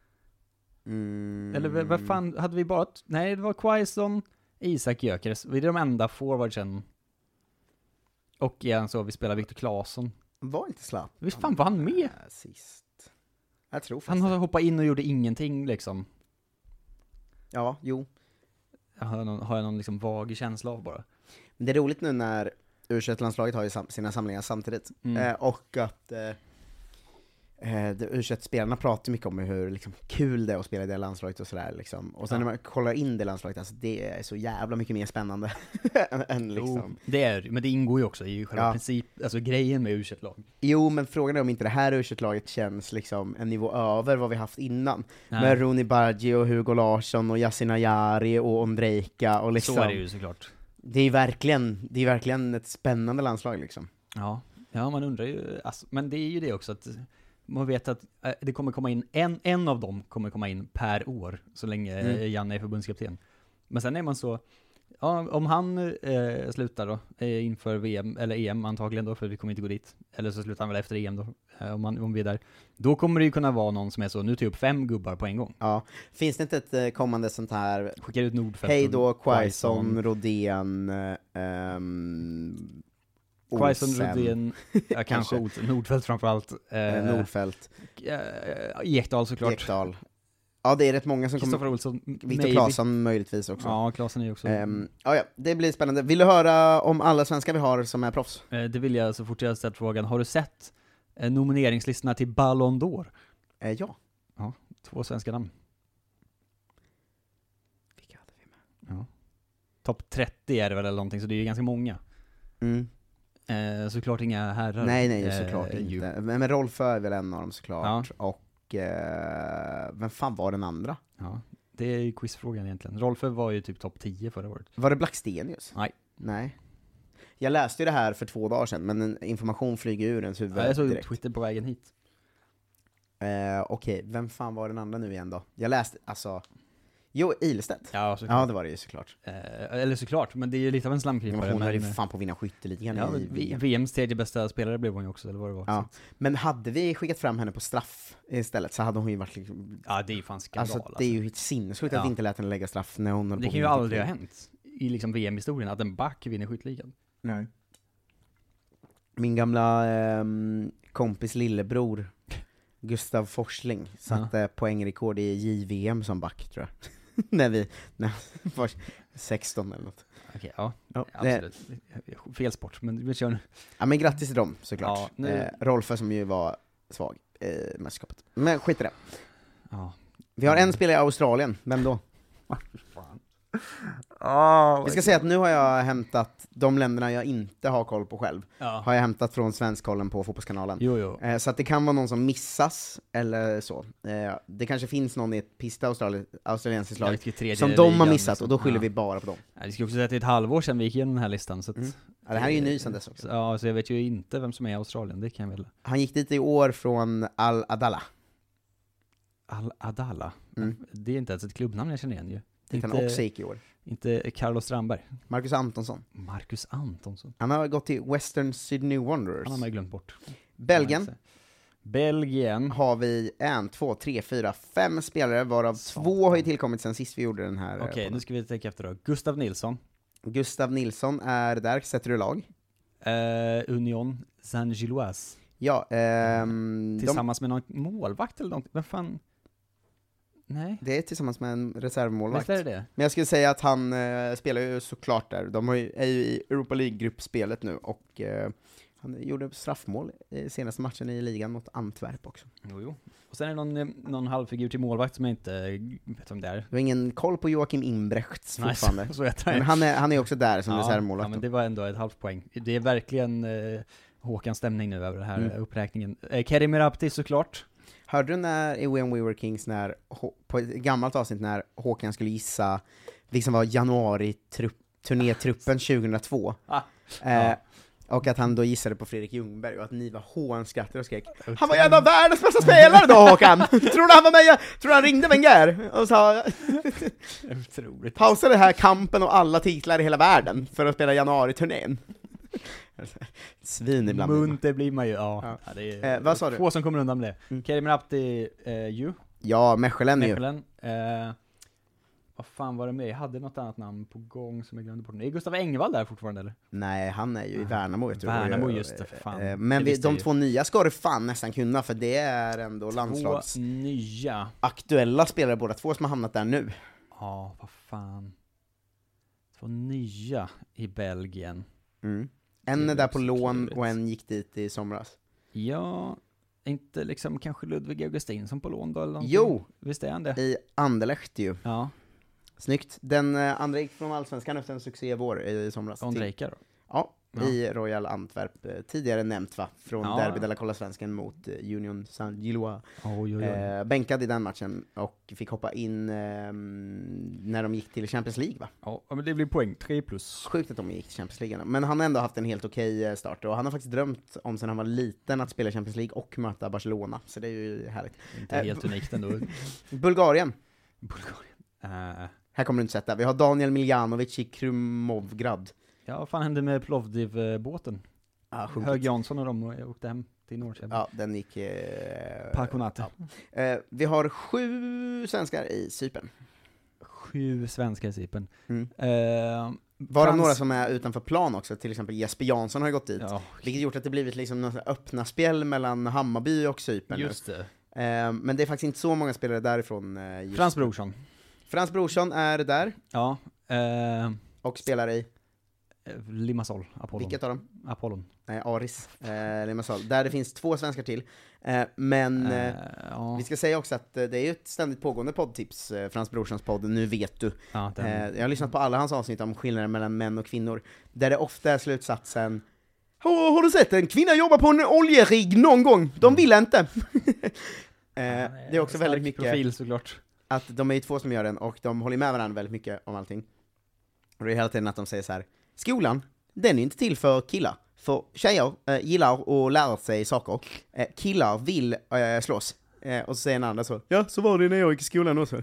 Mm. Eller v- vad fan, hade vi bara... T- Nej, det var Quaison, Isak Gyökeres. Vi är de enda forwardsen. Och igen så vi spelar Viktor Claesson. Var inte Zlatan? Visst fan var han med? Äh, sist. Jag tror Han faktiskt har det. hoppat in och gjorde ingenting liksom. Ja, jo. Jag har, någon, har jag någon liksom vag känsla av bara. Men det är roligt nu när U tjugoett-landslaget har ju sam- sina samlingar samtidigt. Mm. Eh, och att eh, eh, det- U tjugoett-spelarna pratar mycket om hur liksom, kul det är att spela i det landslaget och sådär liksom. Och sen Ja. när man kollar in det landslaget, alltså, det är så jävla mycket mer spännande än, än liksom. Jo, det är det, men det ingår ju också i själva Ja. princip, alltså grejen med U tjugoett-lag. Jo, men frågan är om inte det här U tjugoett-laget känns liksom en nivå över vad vi haft innan. Nej. Med Rooney Bargi och Hugo Larsson och Yasin Ayari och Ondrejka och liksom. Så är det ju såklart. Det är verkligen, det är verkligen ett spännande landslag liksom. Ja, ja man undrar ju, alltså, men det är ju det också att man vet att eh, det kommer komma in, en, en av dem kommer komma in per år, så länge Mm. mm. Janne är förbundskapten. Men sen är man så, ja, om han eh, slutar då, eh, inför V M, eller E M antagligen då, för vi kommer inte gå dit, eller så slutar han väl efter E M då, eh, om, man, om vi är där. Då kommer det ju kunna vara någon som är så, nu tar jag upp fem gubbar på en gång. Ja. Finns det inte ett eh, kommande sånt här Skickar ut Nordfeldt. hej då, och Quaison, Rodén, um, Quaison, Rodén, ja, kanske Kanske. Ot- Nordfeldt framförallt. eh, Eh, Nordfeldt, eh, Ekdal såklart. Ekdal. Ja, det är rätt många som Kristoffer kommer. Olsson, Viktor maybe. Claesson möjligtvis också. Ja, Klasen är ju också. Ehm, ja, ja, det blir spännande. Vill du höra om alla svenskar vi har som är proffs? Eh, det vill jag så fort jag har ställt frågan. Har du sett eh, nomineringslistorna till Ballon d'Or? Eh, ja. Två svenska namn. Vilka hade vi med? Ja. Topp trettio är det väl eller någonting, så det är ju ganska många. Mm. Eh, såklart inga herrar. Nej, nej, eh, såklart ju. inte. Men, men Rolf är väl en av dem såklart. Och eh, vem fan var den andra? Ja, det är ju quizfrågan egentligen. Rolfö var ju typ topp tio förra året. Var det Blackstenius? Nej. Nej. Jag läste ju det här för två dagar sedan, men en information flyger ur ens huvud Ja, jag såg direkt. Twitter på vägen hit. Eh, Okej, vem fan var den andra nu igen då? Jag läste, alltså... Jo, Ilstedt. Ja, såklart. Ja, det var det ju såklart. Eh, eller såklart, men det är ju lite av en Men slamkrypare. hon höll ju men, fan på att vinna skytteligan ja, i men V M. V M:s tredje bästa spelare blev hon ju också, eller vad det var. Ja. Så. Men hade vi skickat fram henne på straff istället så hade hon ju varit liksom... Ja, det är ju fan skandal. Alltså, det är ju helt sinnessjukt att Ja. vi inte lät henne lägga straff när hon höll Det på kan ju att vinna aldrig ha skytteligan. hänt i liksom V M-historien att en back vinner skytteligan. Nej. Min gamla ehm, kompis lillebror Gustav Forsling satte poängrekord i J V M som back, tror jag. när vi när vi var sexton eller något. Okej, ja. Ja, det, Absolut. Fel sport, men vi kör nu. ja, men grattis till dem såklart. Ja, nu- eh, Rolfö som ju var svag i eh, mästerskapet. Men skit i det. Ja. Vi har Mm. en spelare i Australien, vem då? Oh, Vi ska säga att nu har jag hämtat de länderna jag inte har koll på själv. Ja. Har jag hämtat från Svenskkollen på Fotbollskanalen. Jo, jo. Eh, så att det kan vara någon som missas, eller så. Eh, det kanske finns någon i ett pista australi- australiensiskt lag som de har missat, och då skyller ja. vi bara på dem. Ja, det ska också säga att det är ett halvår sedan vi gick igenom den här listan. Så att Mm. Ja, det här är ju ny sedan dess också. Ja, så jag vet ju inte vem som är i Australien, det kan jag väl. Han gick dit i år från Al-Adala. Al-Adala? Mm. Det är inte ens ett klubbnamn jag känner igen ju. Det kan också gick i år. Inte Carlos Strandberg. Marcus Antonsson. Marcus Antonsson. Han har gått till Western Sydney Wanderers. Han har man ju glömt bort. Belgien. Belgien. Har vi en, två, tre, fyra, fem spelare, varav Satan. två har ju tillkommit sen sist vi gjorde den här. Okej, okay, nu ska vi tänka efter då. Gustav Nilsson. Gustav Nilsson är där, sätter du lag? Uh, Union Saint-Gilloise. Ja, ehm, tillsammans de... med någon målvakt eller något. Vem fan? Nej. Det är tillsammans med en reservmålvakt. Visst är det? Men jag skulle säga att han eh, spelar ju såklart där. De har ju, är ju i Europa League-gruppspelet nu, och eh, han gjorde straffmål i senaste matchen i ligan mot Antwerp också. Jo, jo. Och sen är det någon, någon halvfigur till målvakt som jag inte vet om det är. Du har ingen koll på Joakim Imbrechts fortfarande. Nej, så, så heter men han är, han är också där som ja, reservmålvakt. Ja, men det var ändå ett halvt poäng. Det är verkligen eh, Håkans stämning nu över den här mm. uppräkningen. Eh, Kerim Merabti såklart. Hörde du när i When We Were Kings, när, på ett gammalt avsnitt, när Håkan skulle gissa liksom var januari-turnétruppen tjugohundratvå? Ah. Eh, ja. Och att han då gissade på Fredrik Ljungberg, och att ni var hånskrattade och skrek okay. Han var en av världens bästa spelare då, Håkan! Tror du han var med? Tror du han ringde Wenger? Och sa otroligt. Pausa det här kampen och alla titlar i hela världen för att spela januari-turnén. Svin ibland. Munter blir man ju, ja. ja. ja det är eh, vad sa du? Få som kommer undan med det. Mm. Kerim Merabti, eh, ju. Ja, Mechelen ju. Mechelen. Eh, vad fan var det med? Jag hade något annat namn på gång som jag glömde bort. Är Gustav Engvall där fortfarande, eller? Nej, han är ju i Värnamo, vet du. Värnamo, just det, för fan. Eh, men vi, de två nya ska du fan nästan kunna, för det är ändå två landslags nya aktuella spelare, båda två som har hamnat där nu. Ja, vad fan. Två nya i Belgien. Mm. En är där på lån och en gick dit i somras. Ja, inte liksom kanske Ludvig Augustin som på lån då eller någonting. Jo, visst är han det? I Anderlecht ju. Ja. Snyggt. Den eh, andra gick från Allsvenskan efter en succé i vår i somras. Ondrejka då? Ja, ja, i Royal Antwerp. Eh, tidigare nämnt va? Från ja. Derby de la Colla Svensken mot eh, Union Saint-Gilloise. Oj, oj, oj. Eh, bänkad i den matchen och fick hoppa in eh, när de gick till Champions League va? Ja, men det blir poäng. tre plus. Sjukt att de gick till Champions League. Men han har ändå haft en helt okej start, och han har faktiskt drömt om sen han var liten att spela Champions League och möta Barcelona. Så det är ju härligt. Inte helt eh, unikt ändå. Bulgarien. Bulgarien. Uh. Här kommer du inte sätta. Vi har Daniel Miljanovic i Krumovgrad. Ja, vad fan hände med Plovdiv-båten? Ah, Hög Jansson och de åkte hem till Norrköping. Ja, den gick... Eh, Parkonate. Ja. Eh, vi har sju svenskar i Cypern. Sju svenskar i Cypern. Mm. Eh, Var Frans... det några som är utanför plan också? Till exempel Jesper Jansson har gått dit. Ja. Vilket gjort att det blivit liksom något öppna spel mellan Hammarby och Cypern. Just det. Eh, men det är faktiskt inte så många spelare därifrån. Eh, just Frans Brorsson. Frans Brorsson är där. Ja. Eh... Och spelar i? Limassol, Apollon. Vilket av dem? Apollon. Nej, Aris, eh, Limassol. Där det finns två svenskar till. Eh, men eh, uh, ja. vi ska säga också att eh, det är ju ett ständigt pågående poddtips, eh, Frans Brorssons podd, Nu vet du. Ja, den... eh, jag har lyssnat på alla hans avsnitt om skillnaden mellan män och kvinnor, där det ofta är slutsatsen: har, har du sett en kvinna jobba på en oljerigg någon gång? De vill inte. eh, det är också väldigt mycket profil, såklart. Att de är ju två som gör den, och de håller med varandra väldigt mycket om allting. Och det är hela tiden att de säger så här: skolan, den är inte till för killar. För tjejer eh, gillar att lära sig saker. Eh, killar vill eh, slåss. Eh, och så säger en annan så: ja, så var det när jag gick i skolan också.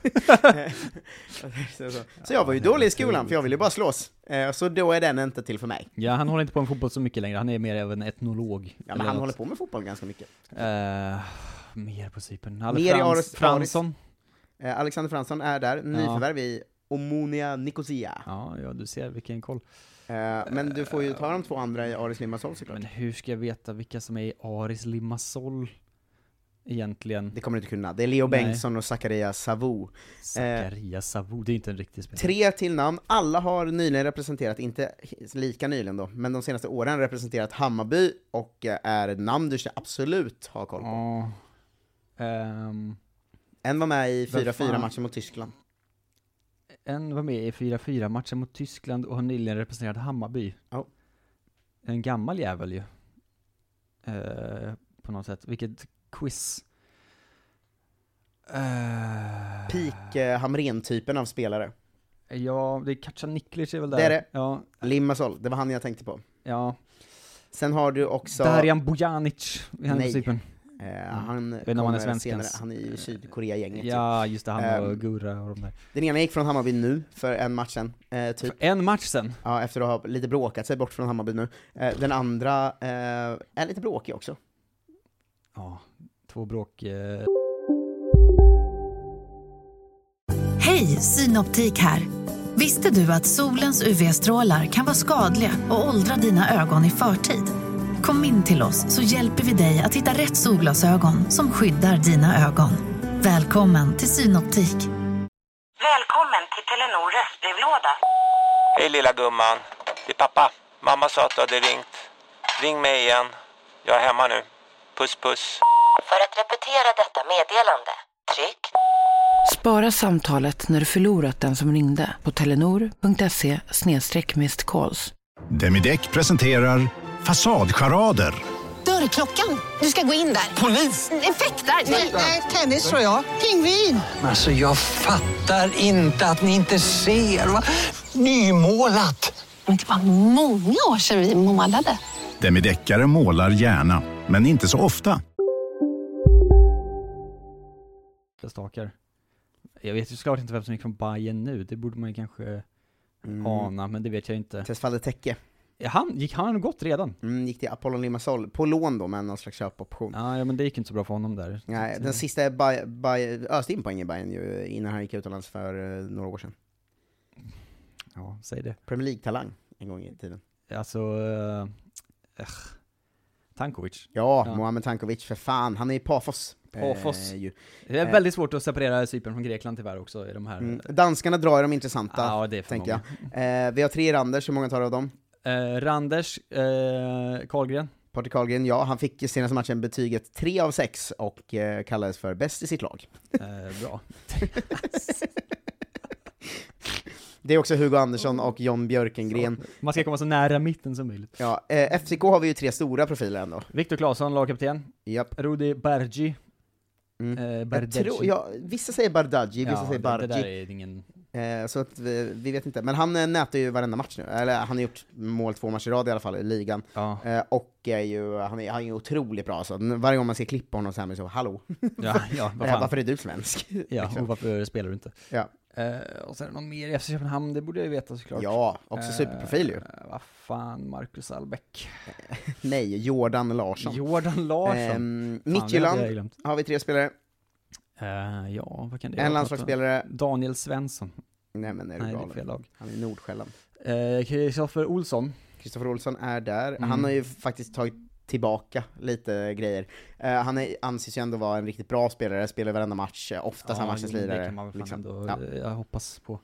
så, så. så jag var ju dålig i skolan, för jag ville bara slåss. Eh, så då är den inte till för mig. Ja, han håller inte på med fotboll så mycket längre. Han är mer av en etnolog. Ja, men han något. håller på med fotboll ganska mycket. Uh, mer på Cypern. Mer Frans, Aris, Fransson. Eh, Alexander Fransson är där. Nyförvärv ja. i Omonia Nicosia. Ja, ja, du ser vilken koll. Uh, men du får ju ta de två andra i Aris Limassol såklart. Men hur ska jag veta vilka som är i Aris Limassol egentligen? Det kommer du inte kunna. Det är Leo Nej. Bengtsson och Zacharias Savou. Zacharias Savou, det är inte en riktig spelare. Tre till namn. Alla har nyligen representerat, inte lika nyligen då, men de senaste åren representerat Hammarby, och är ett namn du ska absolut ha koll på. Oh. Um, en var med i fyra fyra matcher mot Tyskland. En var med i fyra fyra matchen mot Tyskland och har nyligen representerat Hammarby. Oh. En gammal jävel ju. Uh, på något sätt. Vilket quiz. Uh, Peak eh, Hamrén-typen av spelare. Ja, det är Katja Niklic är väl där. Det är det. Ja. Limassol, det var han jag tänkte på. Ja. Sen har du också... Darijan Bojanic. Nej. Uh, han, vet han, är senare, han är i Sydkorea-gänget. Ja, just det, han och um, Gurra och de där. Den ena gick från Hammarby nu, för en match sen, eh, typ. För en match sen? Ja, efter att ha lite bråkat sig bort från Hammarby nu. Eh, den andra eh, är lite bråkig också. Ja, två bråk... Eh... Hej, Synoptik här! Visste du att solens U V-strålar kan vara skadliga och åldra dina ögon i förtid? Kom in till oss så hjälper vi dig att hitta rätt solglasögon som skyddar dina ögon. Välkommen till Synoptik. Välkommen till Telenor röstbrevlåda. Hej lilla gumman, det är pappa. Mamma sa att du hade ringt. Ring mig igen. Jag är hemma nu. Puss puss. För att repetera detta meddelande, tryck. Spara samtalet när du förlorat den som ringde på telenor.se snedstreck missed calls. Demideck presenterar Fasadcharader. Dörrklockan, du ska gå in där. Polis? Effektar? Nej, tennis tror jag. Pingvin. Alltså jag fattar inte att ni inte ser. Va? Nymålat. Men det var många år sedan vi målade. Demideckare målar gärna, men inte så ofta. Stakar. Jag vet ju såklart inte vem som gick från Bayern nu. Det borde man ju kanske mm. ana, men det vet jag inte. Tesfalle Tekke. Ja, han, gick han gått redan? Mm, gick till Apollon Limassol. På lån då, med någon slags köpoption. Ja, ja, men det gick inte så bra för honom där. Nej, den sista är Bay- Bay- öste in poäng i Bayern ju, innan han gick utomlands för uh, några år sedan. Ja, säg det. Premier League-talang en gång i tiden. Alltså... Uh, uh, Tankovic. Ja, ja, Mohamed Tankovic, för fan. Han är i Pafos. Pafos. Eh, ju. Det är väldigt svårt att separera Cypern från Grekland tyvärr också i de här. Mm. Danskarna drar de intressanta, ja, det är tänker jag. Eh, vi har tre Randers, hur många tar du av dem? Eh, Randers, eh, Karlgren. Patrik Karlgren, ja, han fick i senaste matchen betyget tre av sex och eh, kallades för bäst i sitt lag. Eh, bra. Det är också Hugo Andersson och John Björkengren. Så, man ska komma så nära mitten som möjligt. Ja, eh, F C K har vi ju tre stora profiler ändå. Viktor Claesson, lagkapten. Japp. Rudi Bergi. Mm. Eh, tror, ja, vissa säger Bardghji, vissa ja, säger Bargi. Det, det där är ingen... eh, så att vi, vi vet inte. Men han eh, nätar ju varenda match nu. Eller han har gjort mål två matcher i rad i alla fall i ligan. Ja. Eh, och är ju, han, är, han är ju otroligt bra. Så varje gång man ser klipp på honom så här med så, hallå. Ja, ja, vad fan. Varför är du svensk? Ja, och varför spelar du inte? Ja. Eh, och sen är det någon mer i F C Köpenhamn, det borde jag ju veta såklart. Ja, också eh, superprofil ju. Vad fan, Marcus Albeck. Nej, Jordan Larsson. Jordan Larsson. Eh, Midtjylland har vi tre spelare. Uh, ja, vad kan det vara? En landslagsspelare. Daniel Svensson. Nej, men är det Nej, bra? Det är fel lag. Han är i Nordsjälland. Kristoffer uh, Olsson. Kristoffer Olsson är där. Mm. Han har ju faktiskt tagit tillbaka lite grejer. Uh, han är, anses ju ändå vara en riktigt bra spelare, spelar varenda match, ofta ja, samma matchens lirare. Det kan man väl liksom. ändå, ja. Jag hoppas på.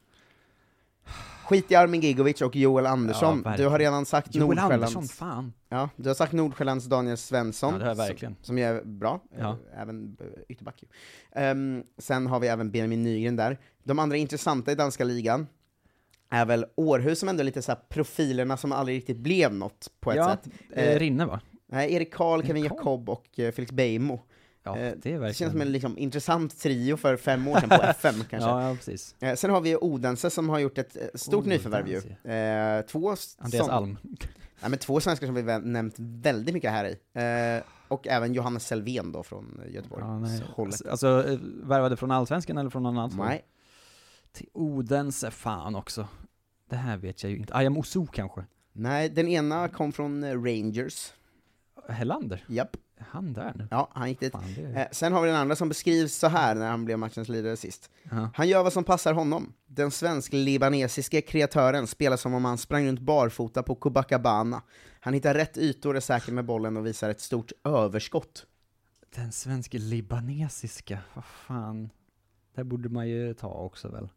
Skit i Armin Gigovic och Joel Andersson. Ja, du har redan sagt Joel Nordsjällands... Andersson, fan. Ja, du har sagt Nordsjällands Daniel Svensson. Ja, det har jag verkligen. Som, som är bra. Ja. Även ytterback. Um, sen har vi även Benjamin Nygren där. De andra intressanta i danska ligan är väl Århus, som ändå är lite så här profilerna som aldrig riktigt blev något på ett ja, sätt. Eh, Rinne va? Nej, Erik Karl, Kevin Jakob och uh, Felix Beijmo. Ja, det är verkligen. Det känns som en liksom, intressant trio för fem år sedan på F M kanske. Ja, ja, precis. Eh, sen har vi Odense som har gjort ett stort Odense. nyförvärv ju. Eh, två Andreas som, Alm. Nej, men två svenskar som vi vä- nämnt väldigt mycket här i. Eh, och även Johannes Selvén då från Göteborg. Ja, nej. Alltså, alltså värvade från Allsvenskan eller från någon annan? Nej. Till Odense, fan också. Det här vet jag ju inte. Ayam Osu kanske? Nej, den ena kom från Rangers. Hellander? Japp. Han där nu? Ja, han gick dit. Fan, det... eh, sen har vi den andra som beskrivs så här när han blev matchens ledare sist. Uh-huh. Han gör vad som passar honom. Den svensk-libanesiske kreatören spelar som om han sprang runt barfota på Copacabana. Han hittar rätt ytor, är säker med bollen och visar ett stort överskott. Den svensk-libanesiska, vad fan. Det borde man ju ta också väl.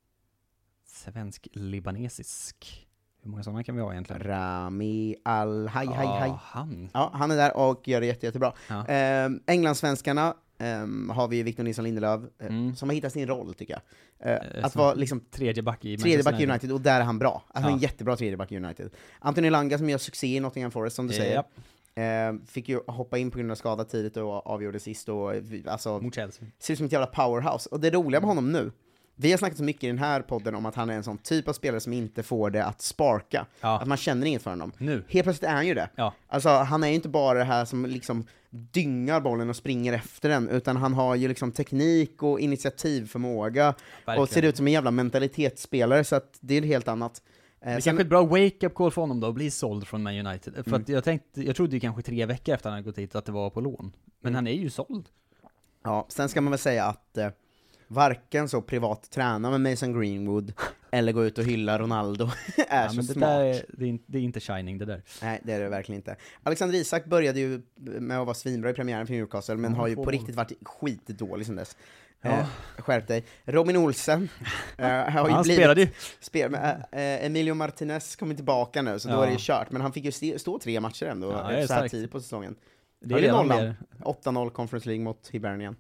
Svensk-libanesisk. Hur många sådana kan vi ha egentligen? Rami Al... Haj, haj, haj. Han. Ja, han är där och gör det jätte, jättebra. Ja. Eh, Englandssvenskarna um, har vi Victor Nilsson Lindelöf, uh, mm. som har hittat sin roll, tycker jag. Uh, eh, att vara liksom tredje back i tredje back i United, och där är han bra. Alltså ja. en jättebra tredje back i United. Anthony Elanga som gör succé i Nottingham Forest, som du eh, säger. Ja. Uh, fick ju hoppa in på grund av skada tidigt och avgjorde sist. Och, alltså, mot Chelsea. Ser ut som ett jävla powerhouse. Och det roliga med honom nu, vi har snackat så mycket i den här podden om att han är en sån typ av spelare som inte får det att sparka. Ja. Att man känner inget för honom. Nu. Helt plötsligt är han ju det. Ja. Alltså, han är ju inte bara det här som liksom dyngar bollen och springer efter den, utan han har ju liksom teknik och initiativförmåga. Verkligen. Och ser ut som en jävla mentalitetsspelare, så att det är helt annat. Det är kanske ett bra wake-up call för honom då, att bli såld från Man United. För Mm. att jag tänkte, jag trodde ju kanske tre veckor efter han hade gått hit att det var på lån. Men mm. han är ju såld. Ja, sen ska man väl säga att eh, varken så privat träna med Mason Greenwood eller gå ut och hylla Ronaldo är ja, så men det smart. Där är, det, är, det är inte shining det där. Nej, det är det verkligen inte. Alexander Isak började ju med att vara svinbra i premiären för Newcastle, men ja, har ju på mål. riktigt varit skitdålig sen dess. Ja. Eh, skärp dig. Robin Olsen eh, har ju han blivit, spelade ju. Spel, men, eh, Emilio Martinez kommer tillbaka nu, så ja. då är det ju kört. Men han fick ju st- stå tre matcher ändå, ja, så här starkt. tidigt på säsongen. Det är redan mer. åtta noll Conference League mot Hibernian.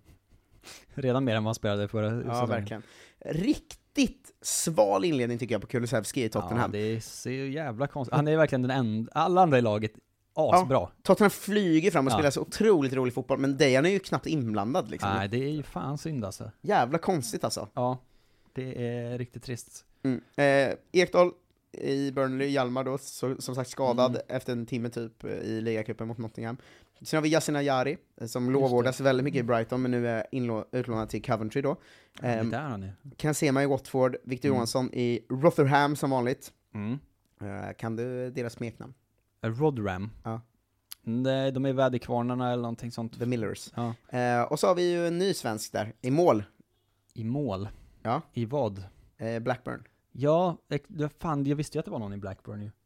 Redan mer än vad han spelade förra säsongen. Ja, verkligen. Riktigt sval inledning tycker jag på Kulusevski i Tottenham. Ja, det ser ju jävla konstigt. Han är verkligen den enda, alla andra i laget, asbra. Ja, Tottenham flyger fram och ja. spelar så otroligt rolig fotboll, men Dejan är ju knappt inblandad liksom. Nej, det är ju fan synd alltså. Jävla konstigt alltså. Ja, det är riktigt trist. Mm. Eh, Ekdal i Burnley, Hjalmar då, så, som sagt skadad mm. efter en timme typ i ligacupen mot Nottingham. Sen har vi Yasin Ayari, som lovårdas väldigt mycket i Brighton, men nu är inlå- utlånad till Coventry då. Ja, eh, där han är. Cansema i Watford, Victor mm. Johansson i Rotherham som vanligt. Mm. Eh, kan du deras smeknamn? Rodram? Ja. Nej, de är väderkvarnarna eller någonting sånt. The Millers. Ja. Eh, och så har vi ju en ny svensk där, i mål. I mål? Ja. I vad? Eh, Blackburn. Ja, jag, fan, jag visste ju att det var någon i Blackburn ju.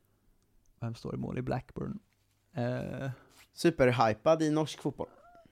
Vem står i mål i Blackburn? Eh... Superhypad i norsk fotboll.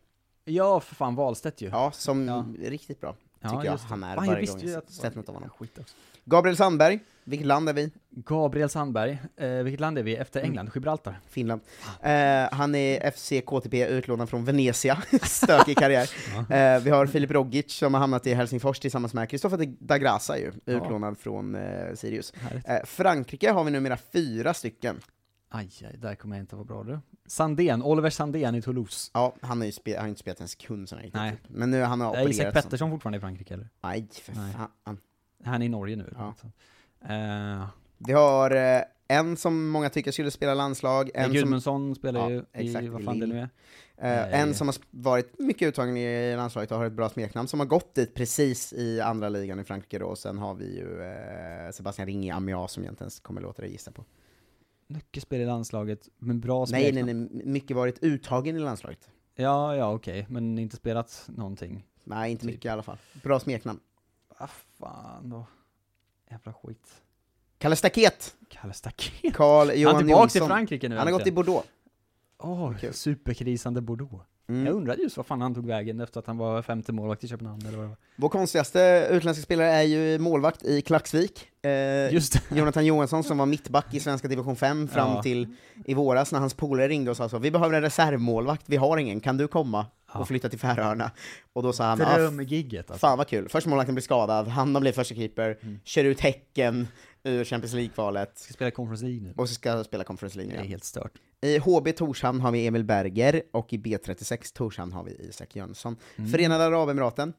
Ja, för fan, Wahlstedt ju. Ja, som ja. riktigt bra. Ja, tycker jag han är fan, varje jag gång jag att sett något av honom. Skit också. Gabriel Sandberg, vilket land är vi? Gabriel Sandberg, eh, vilket land är vi efter England? Mm. Gibraltar. Finland. Eh, han är F C K T P utlånad från Venezia, stökig karriär. ja. eh, vi har Filip Rogic som har hamnat i Helsingfors tillsammans med Kristoffer Dagrasa ju, utlånad ja. från eh, Sirius. Eh, Frankrike har vi numera fyra stycken. Aj, aj, där kommer jag inte vara bra du. Sandén, Oliver Sandén i Toulouse. Ja, han har ju spe- han har inte spelat en sekund sån Nej. Typ. Men nu han har är opererat. Isak Pettersson fortfarande i Frankrike eller? Nej, för Nej. fan. Han är i Norge nu. Ja. Uh, Vi har eh, en som många tycker skulle spela landslag. En Gudmundsson som spelar ju ja, exakt, i vad fan det nu är. Uh, en som har varit mycket uttagen i landslaget och har ett bra smeknamn, som har gått dit precis i andra ligan i Frankrike då. Och sen har vi ju uh, Sebastian Ring i Amiens som jag inte ens kommer låta dig gissa på. Mycket spel i landslaget, men bra smeknamn. Nej, nej, nej, mycket varit uttagen i landslaget. Ja, ja, okej, okay. Men inte spelat någonting. Nej, inte typ. mycket i alla fall. Bra smeknamn. Vad fan då? Jävla skit. Kalle Staket. Kalle Staket. Carl Johan Han är tillbaka Jonsson. till Frankrike nu. Han har gått till Bordeaux. Åh, oh, superkrisande Bordeaux. Mm. Jag undrade just vad fan han tog vägen efter att han var femte målvakt i Köpenhamn eller vad det var. Vår konstigaste utländska spelare är ju målvakt i Klaxvik. Eh, just Jonathan Johansson som var mittback i svenska division fem fram ja. till i våras när hans polare ringde och sa så: vi behöver en reservmålvakt, vi har ingen, kan du komma ja. och flytta till Färöarna? Och då sa han, drömgigget alltså. Fan vad kul, första målvakten blir skadad, han har blivit första keeper, mm. kör ut Häcken ur Champions League-kvalet. Ska spela Conference League nu. Och så ska spela Conference League. Det är ja. helt stört. I H B Torshamn har vi Emil Berger och i B trettiosex Torshamn har vi Isak Jönsson. Mm. Förenade Arabemiraten.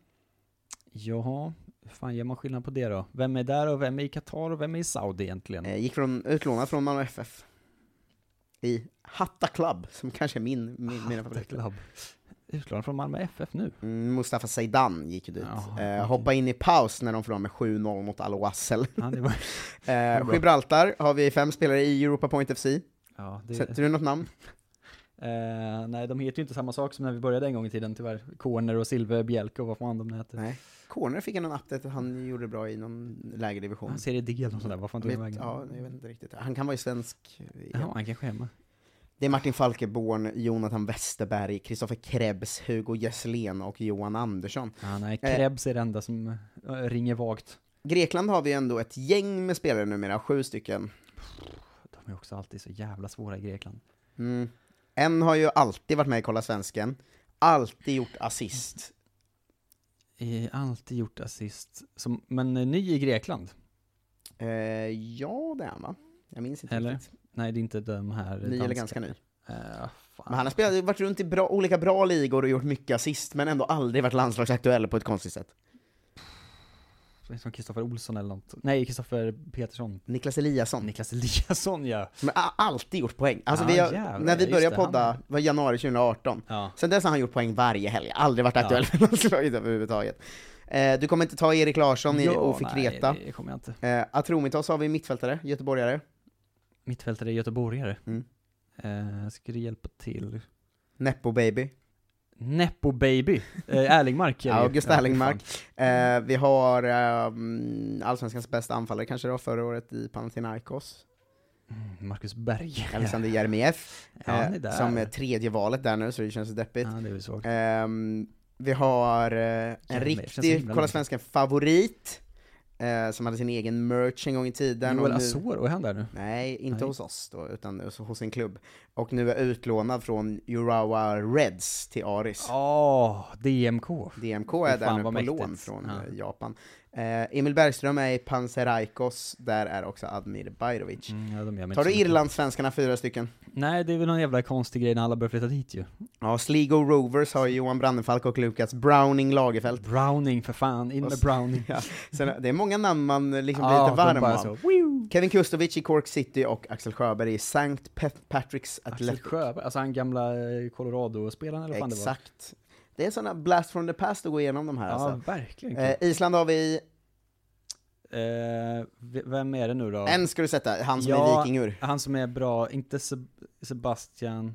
Jaha, fan gör man skillnad på det då? Vem är där och vem är i Qatar och vem är i Saudi egentligen? Eh, gick från utlånad från Malmö F F. I Hatta Club, som kanske är min, min mina favoriter. Utlånad från Malmö F F nu. Mm, Mustafa Zeidan gick ju dit. Jaha, eh, okay. Hoppa in i paus när de förlorade med sju noll mot Al Wassel. Ja, det var... eh, Gibraltar har vi fem spelare i Europa Point F C. Ja, det... Sätter du något namn? Uh, nej, de heter ju inte samma sak som när vi började en gång i tiden, tyvärr. Corner och Silver Bjelke och vad fan de heter. Nej. Corner fick en update att han gjorde bra i någon lägre division. Han ser det del och sådär, vad fan tog vet, vägen? Ja, jag vet inte riktigt. Han kan vara ju svensk. Ja, han kanske är hemma. Det är Martin Falkeborn, Jonathan Westerberg, Kristoffer Krebs, Hugo Gesslén och Johan Andersson. Ja, nej, Krebs är det enda som äh, ringer vagt. Grekland har vi ändå ett gäng med spelare numera, sju stycken. De är också alltid så jävla svåra i Grekland. Mm. En har ju alltid varit med i Kolla Svensken. alltid gjort assist. Eh, alltid gjort assist. Som, men eh, ny i Grekland? Eh, ja, det är han va? Jag minns inte eller? riktigt. Nej, det är inte de här Ny danska. eller ganska ny. Eh, men han har spelat, varit runt i bra, olika bra ligor och gjort mycket assist, men ändå aldrig varit landslagsaktuell på ett konstigt sätt. Som Kristoffer Olsson eller något. Nej, Kristoffer Petersson. Niklas Eliasson. Niklas Eliasson, ja. Men har alltid gjort poäng. Alltså Ja, vi har, jävlar, när vi just började det, podda, han- var januari tjugo arton. Ja. Sen dess har han gjort poäng varje helg. Aldrig varit Ja. aktuell för landslaget överhuvudtaget. Eh, du kommer inte ta Erik Larsson i Ja, O F I nej, Kreta. det kommer jag inte. Eh, Atromitos har vi mittfältare, göteborgare. Mittfältare göteborgare. Mm. Eh, ska det hjälpa till? Neppo baby. Neppo baby. Eh, Erlingmark. är det ju. August Ja, Erlingmark. fan. Eh, vi har eh, allsvenskans bästa anfallare kanske då förra året i Panathinaikos. Mm, Marcus Berg. Alexander Jeremejeff. Ja, han är eh, där. som är tredje valet där nu, så det känns deppigt. Ja, det är väl svårt. Ehm, vi har eh, en Jeremejeff känns så riktig himla Kolla långt. Svensken favorit. Eh, som hade sin egen merch en gång i tiden. Joel och nu- Asoro, är han där nu? Nej, inte Nej. hos oss då, utan hos en klubb. Och nu är utlånad från Urawa Reds till Aris. Åh, D M K. D M K är Fy där fan, nu på vad mäktigt. lån från Ja. eh, Japan. Eh, Emil Bergström är i Panathinaikos, där är också Admir Bajrovic. Mm, ja, de gör mig Tar inte du så mycket. Irlandssvenskarna fyra stycken? Nej, det är väl någon jävla konstig grej när alla börjar flytta dit ju. Ja, Sligo Rovers har Johan Brannefalk och Lukas Browning Lagerfeld. Browning, för fan, in Och med så- Browning. Ja, sen, det är många namn man liksom blir Ja, lite de varm bara av. så, Kevin Kustovic i Cork City och Axel Sjöberg i Sankt Pat- Patrick's Axel Athletic. Sjöberg, alltså han gamla eh, Colorado-spelaren eller vad fan det var. Exakt. Det är sådana blast from the past att gå igenom de här. Ja, alltså. verkligen. Eh, Island har vi, Eh, v- vem är det nu då? en ska du sätta, han som är Ja, vikingur. han som är bra, inte Seb- Sebastian,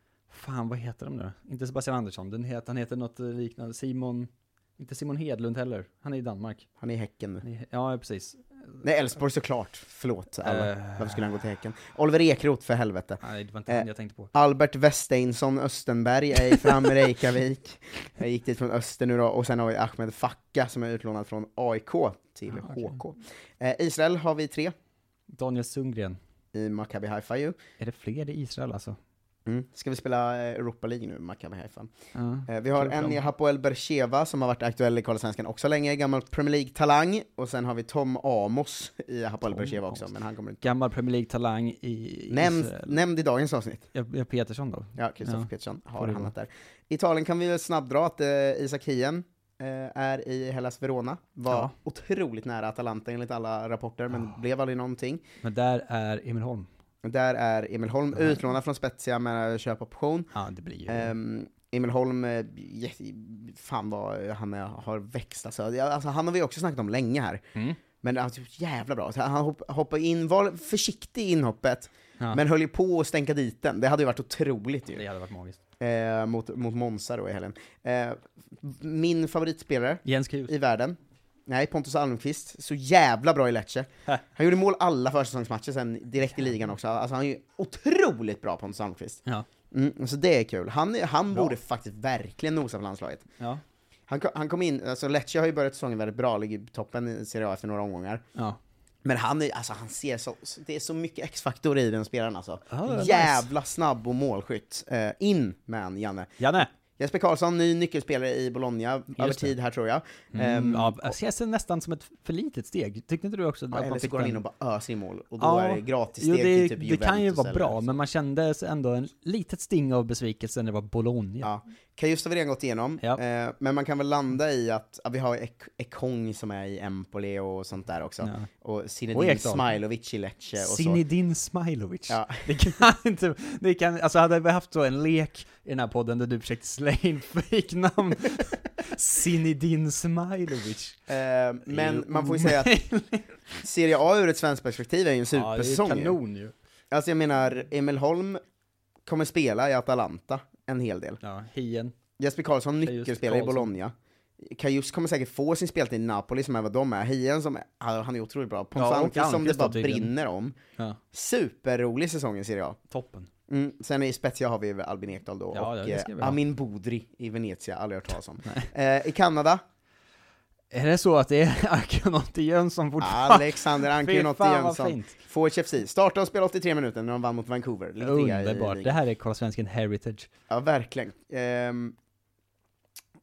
fan vad heter de nu? Inte Sebastian Andersson, den heter, han heter något liknande, Simon, inte Simon Hedlund heller, han är i Danmark. Han är i Häcken nu. I- Ja, precis. Nej, Elfsborg såklart. Förlåt alla. Eh. Varför skulle han gå till Häcken? Oliver Ekroth för helvete. Nej, det var inte han jag tänkte på. Albert Westeinsson Östenberg är i fram i Reykjavik. Jag gick dit från Öster nu då. Och sen har vi Ahmed Facka som är utlånad från A I K till Ah, okej. H K. Eh, Israel har vi tre Daniel Sundgren. i Maccabi Haifa ju. Är det fler i Israel alltså? Mm. Ska vi spela eh, Europa League nu, Maccabi Haifa? Ja, Eh, vi har kul för en i dem. Hapoel Beersheva som har varit aktuell i Karlsvenskan också länge, gammal Premier League-talang. Och sen har vi Tom Amos i Hapoel Tom Beersheva Amos. också, men han kommer inte. Gammal Premier League-talang i Nämnd, Israel. nämnd i dagens avsnitt. Ja, ja, Petersson då? Ja, Kristoffer Ja, Petersson får har det hamnat vara. där. Italien kan vi väl snabbdra att eh, Isak Hien eh, är i Hellas Verona. Var Ja. otroligt nära Atalanta enligt alla rapporter, men blev aldrig någonting. Men där är Emil Holm. Där är Emil Holm Ja. utlånad från Spezia med köpoption. Ja, det blir ju. Ehm, Emil Holm, eh, jä- fan vad han är, har växt. Alltså, Ja, alltså, han har vi också snackat om länge här. Mm. Men alltså, jävla bra. Så han hopp, hoppade in, var försiktig i inhoppet, Ja. men höll ju på att stänka dit den. Det hade ju varit otroligt ju. Det hade varit magiskt. Eh, mot, mot Monza då i helgen. Eh, min favoritspelare Jens Kjus. i världen, nej, Pontus Almqvist, så jävla bra i Lecce. Hä. Han gjorde mål alla försäsongsmatcher sen direkt i ligan också. Alltså han är ju otroligt bra, Pontus Almqvist. Ja. Mm, så det är kul. Han, är- han Bra. borde faktiskt verkligen nosa på landslaget. Ja. Han, ko- han kom in, alltså Lecce har ju börjat säsongen väldigt bra, ligger i toppen i Serie A efter några omgångar. Ja. Men han, är, alltså, han ser så, det är så mycket X-faktor i den spelaren alltså. Ja, det är Jävla snabb och målskytt. Eh, in med han, Janne. Janne! Jesper Karlsson, ny nyckelspelare i Bologna, över det. tid här tror jag. Mm, Ehm, ja, jag ser det nästan som ett för litet steg. Tyckte inte du också? ja, att man eller så fick går han den- in och bara öser i mål, och då Ja, är det gratis jo, steg det, till typ det kan ju Juventus vara eller bra, så. men man kände ändå en litet sting av besvikelse när det var Bologna. Ja. Kajust har vi redan gått igenom, Ja. eh, men man kan väl landa i att ja, vi har Ek- Ekong som är i Empoli och sånt där också. Ja. Och Och Zinedine Ekdal. Smailovic i Lecce och så. Zinedine Smailovic. Ja. Det kan inte, det kan, alltså hade vi haft så en lek i den här podden där du försökte slä in fejknamn. Zinedine Smailovic. Eh, men Jo. man får ju säga att Serie A ur ett svenskt perspektiv är ju en Ja, det är supersäsong. ju. kanon ju. Alltså jag menar, Emil Holm kommer spela i Atalanta en hel del. Ja, Hien. Jesper Karlsson Kajus nyckelspelare i Karlsson. Bologna. Kajus kommer säkert få sin speltid i Napoli som är vad de är. Hien som är, ja, han är otroligt bra. Pontus Ja, och Almqvist som det Almqvist bara då, tydligen. brinner om. Ja. Superrolig säsong i Serie A. Toppen. Mm. Sen i Spezia har vi Albin Ekdal då, Ja, och det ska vi eh, ha. Amin Bodri i Venezia, aldrig hört talas om. Eh, I Kanada, Är det så att det är Arkeonotti Jönsson fortfarande? Alexander Ankeonotti Fy fan, vad Jönsson. fint. Forge F C. Startade och spelade åttiotre minuter när de vann mot Vancouver. Ligger trea i Underbart. ligan. Det här är Karlsvenskan Heritage. Ja, verkligen. Ehm,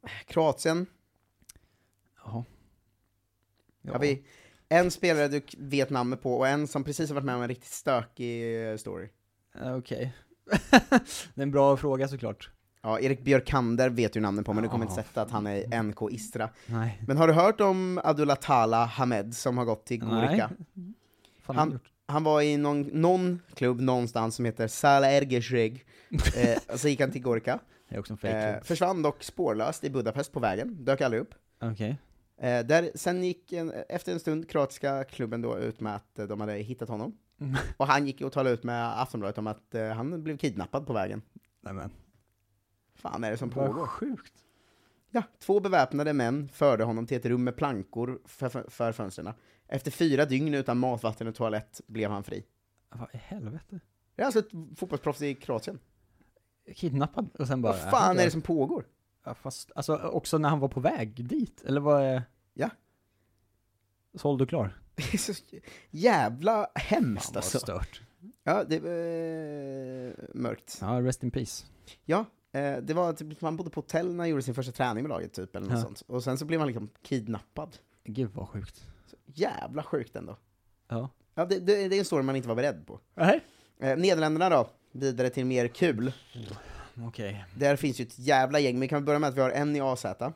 Kroatien. Jaha. Ja. Har vi en spelare du vet namnet på och en som precis har varit med om en riktigt stökig story. Okej. Okay. Det är en bra fråga såklart. Ja, Erik Björkander vet du namnet på, men du kommer Ja. inte sätta att han är N K Istra. Nej. Men har du hört om Abdullah Tala Hamed som har gått till Gorica? Fan, Han, han var i någon, någon klubb någonstans som heter Sala Ergesheg, eh, och så gick han till Gorica. Det är också en fake eh, försvann dock spårlöst i Budapest på vägen, dök aldrig upp. Okej. Eh, där, sen gick en, efter en stund kroatiska klubben då ut med att eh, de hade hittat honom. Mm. Och han gick och talade ut med Aftonbladet om att eh, han blev kidnappad på vägen. Nämen. Fan är det som Vad pågår? sjukt. Ja, två beväpnade män förde honom till ett rum med plankor för, för, för fönstren. Efter fyra dygn utan mat, vatten och toalett blev han fri. Vad i helvete? Det är alltså ett fotbollsproffs i Kroatien. Kidnappad och sen bara... Vad fan är det som pågår? Ja, fast, alltså också när han var på väg dit, eller vad är... Ja. Såld du klar? Det är så jävla hemskt Fan, vad alltså. stört. Ja, det var eh, mörkt. Ja, rest in peace. Ja, eh, det var typ, man bodde på hotell när han gjorde sin första träning med laget typ, eller något Ja. sånt. Och sen så blev han liksom kidnappad. Gud vad sjukt. Så jävla sjukt ändå. Ja. Ja, det, det, det är en story man inte var beredd på. Nej. Eh, Nederländerna då, vidare till mer kul. Okej. Okay. Där finns ju ett jävla gäng, men vi kan börja med att vi har en i A Z.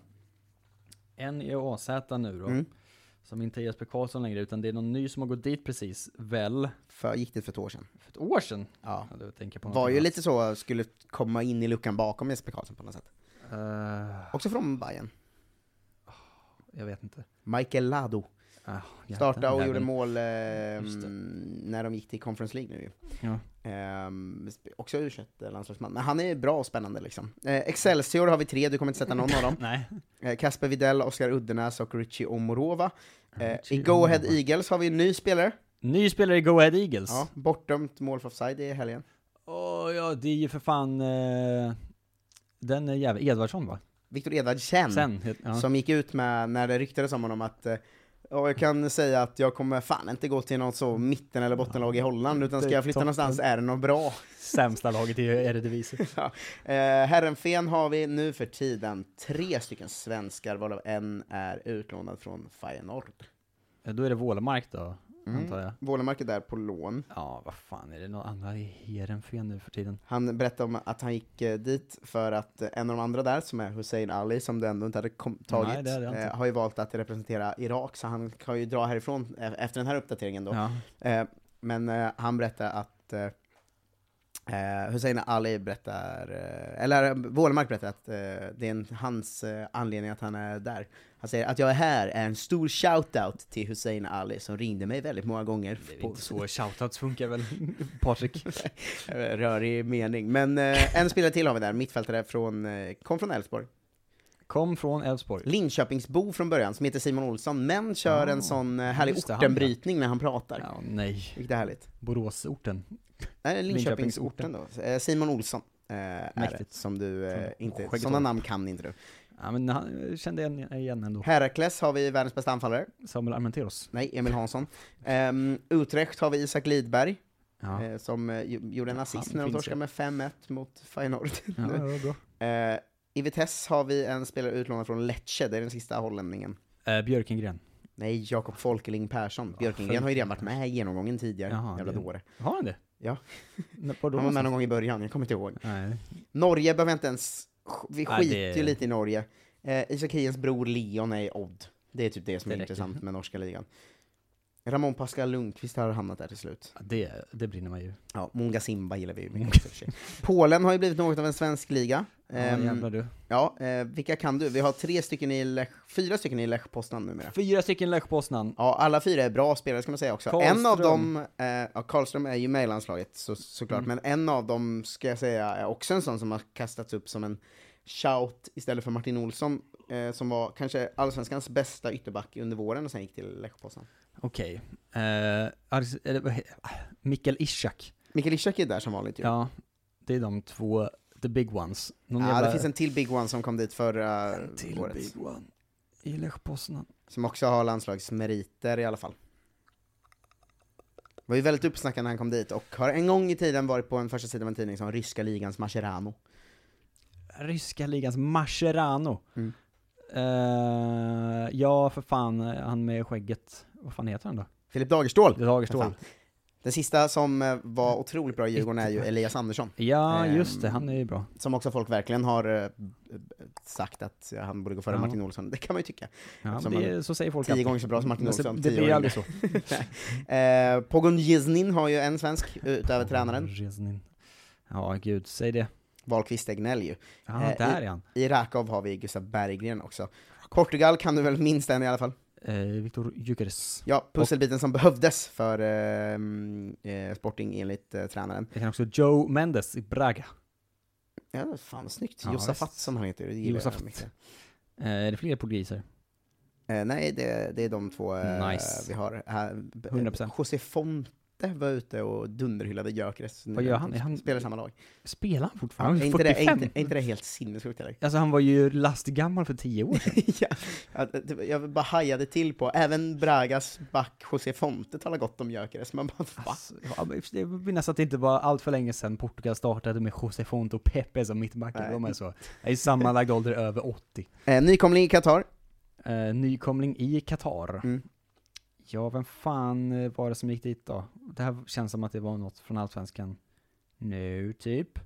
En i A Z nu då. Mm. Som inte är Jesper Karlsson längre, utan det är någon ny som har gått dit precis, väl? För, gick det för ett år sedan. För ett år sedan? Ja. Ja, du tänker på Var ju annat. lite så, skulle komma in i luckan bakom Jesper Karlsson på något sätt. Uh, Också från Bayern. jag vet inte. Michael Lado. Ah, Startade och jäveln. gjorde mål eh, när de gick till Conference League nu ju. Ja. Ehm, också U tjugoett-landslagsman. Men han är bra och spännande liksom. Eh, Excelsior har vi tre, du kommer inte sätta någon av dem. Nej. Eh, Kasper Videll, Oskar Uddenäs och Richie Omorova. Eh, Richie I Go Ahead Omorova. Eagles har vi en ny spelare. Ny spelare i Go Ahead Eagles? Ja, bortdömt mål för offside i helgen. Åh oh, ja, det är ju för fan eh, den är jävla Edvardsson va? Viktor Edvardsen, Sen, ja. som gick ut med, när det ryktades om honom att eh, ja, jag kan säga att jag kommer fan inte gå till något så mitten- eller bottenlag i Holland, utan ska jag flytta någonstans är det något bra. Sämsta laget i Eredivisie. Ja. Eh, Herrenfen har vi nu för tiden tre stycken svenskar, varav en är utlånad från Feyenoord. Ja, då är det Wålemark då, Mm. antar jag. Wålemark är där på lån. Ja, vad fan, är det någon annan i Herrenfen nu för tiden? Han berättade om att han gick eh, dit för att eh, en av de andra där, som är Hussein Ali, som du ändå inte hade kom- tagit, Nej, det hade jag inte. eh, har ju valt att representera Irak, så han kan ju dra härifrån eh, efter den här uppdateringen då. Ja. Eh, men eh, han berättade att eh, eh, Hussein Ali berättar, eh, eller Wålemark berättar att eh, det är en, hans eh, anledning att han är där. Han säger att jag är här är en stor shoutout till Hussein Ali som ringde mig väldigt många gånger. Det är inte så shoutouts funkar väl, Patrik? Rörig mening. Men eh, en spelare till har vi där, mittfältare från, eh, kom från Elfsborg. Kom från Elfsborg. Linköpingsbo från början, som heter Simon Olsson, men kör Ah, en sån eh, härlig just det, han, ortenbrytning när han pratar. Ja, nej. Vilket är härligt. Boråsorten. Nej, Linköpingsorten då. Eh, Simon Olsson eh, är det, Mäktigt. som du eh, Från inte, Skäggetorp. sådana namn kan inte du. Ja, men han kände igen, igen ändå. Herakles har vi världens bästa anfallare. Samuel Armenteros. Nej, Emil Hansson. Um, Utrecht har vi Isak Lidberg, Ja. eh, som eh, ju- gjorde en assist Han när de finns torskade ju. med fem ett mot Feyenoord. Ja, ja, bra. Eh, I Vitesse har vi en spelare utlånad från Lecce, det är den sista hollänningen. Eh, Björkengren. Nej, Jakob Folkeling Persson. Björkengren har ju redan varit med i genomgången tidigare. Jaha, Jävla det- dåre. Har han det? Ja. N- Han var då var med någonstans? någon gång i början, jag kommer inte ihåg. Nej. Norge behöver inte ens... Vi Nej, skiter det- ju lite i Norge. Eh, Isak Hiens bror Leon är i Odd. Det är typ det som Det är räcker. intressant med norska ligan. Ramon Pascal Lundqvist har hamnat där till slut. Ja, Det, det brinner man ju. Ja, Munga Simba gillar vi ju mycket också i och för sig. Polen har ju blivit något av en svensk liga. Ja, Ehm, jävlar du. ja, eh, vilka kan du? Vi har tre stycken i Lech, fyra stycken i Lech Poznan numera. Fyra stycken Lech Poznan. Ja, alla fyra är bra spelare ska man säga också. Karlström. En av dem, eh, ja, Karlström är ju med i landslaget så, såklart, Mm. men en av dem ska jag säga är också en sån som har kastats upp som en shout istället för Martin Olsson, eh, som var kanske allsvenskans bästa ytterback under våren och sen gick till Lech Poznan. Okej. Eh, Ars- eller vad he- ah, Mikael Ishak. Mikael Ishak är där som vanligt ju. Ja, Ja, det är de två, the big ones. Någon det jävla- finns en till big one som kom dit förra en till året. big one i Lech Poznan. Som också har landslagsmeriter i alla fall. Var ju väldigt uppsnackad när han kom dit och har en gång i tiden varit på en första sidan av en tidning som ryska ligans Mascherano. ryska ligans Mascherano. Mm. Uh, ja, för fan, han med skägget. Vad fan heter han då? Filip Dagerstål. Dagerstål. Den sista som var otroligt bra i Djurgården är ju Elias Andersson. Ja, just det, han är ju bra. Som också folk verkligen har sagt att han borde gå före ja. Martin Olsson. Det kan man ju tycka. Ja, det är, så säger folk. Tio gånger så bra som Martin Olsson. Det blir aldrig så. eh, Pogon Jeznin har ju en svensk utöver tränaren. Jeznin. Ja, gud, säg det. Wahlqvist Egnell ju. Ja, eh, där är han. I, I Rakov har vi Gustav Berggren också. Portugal kan du väl minst en i alla fall. Eh, Viktor Gyökeres. Ja, pusselbiten och som behövdes för eh, eh, Sporting enligt eh, tränaren. Det kan också Joe Mendes i Braga. Ja, fan snyggt. Ja, Josafat som han heter. Det Josafat. Mycket. Eh, är det fler portugiser? Eh, nej, det, det är de två eh, nice. vi har här. hundra procent. José Fonte var ute och dunderhyllade Gyökeres. Vad gör han? han? Spelar samma lag. Spelar han fortfarande? Ja, är, inte det, är, inte, är inte det helt sinnessjukt eller? Alltså han var ju lastgammal för tio år sedan. Ja, jag bara hajade till på, även Bragas back José Fonte talar gott om Gyökeres. Man bara, alltså, ja, det var nästan att det inte var allt för länge sedan Portugal startade med José Fonte och Pepe som mittbackar. De är så. I sammanlagd ålder över åttio. Eh, nykomling i Qatar. Eh, nykomling i Qatar. Mm. Ja, vem fan var det som gick dit då? Det här känns som att det var något från Allsvenskan nu, typ.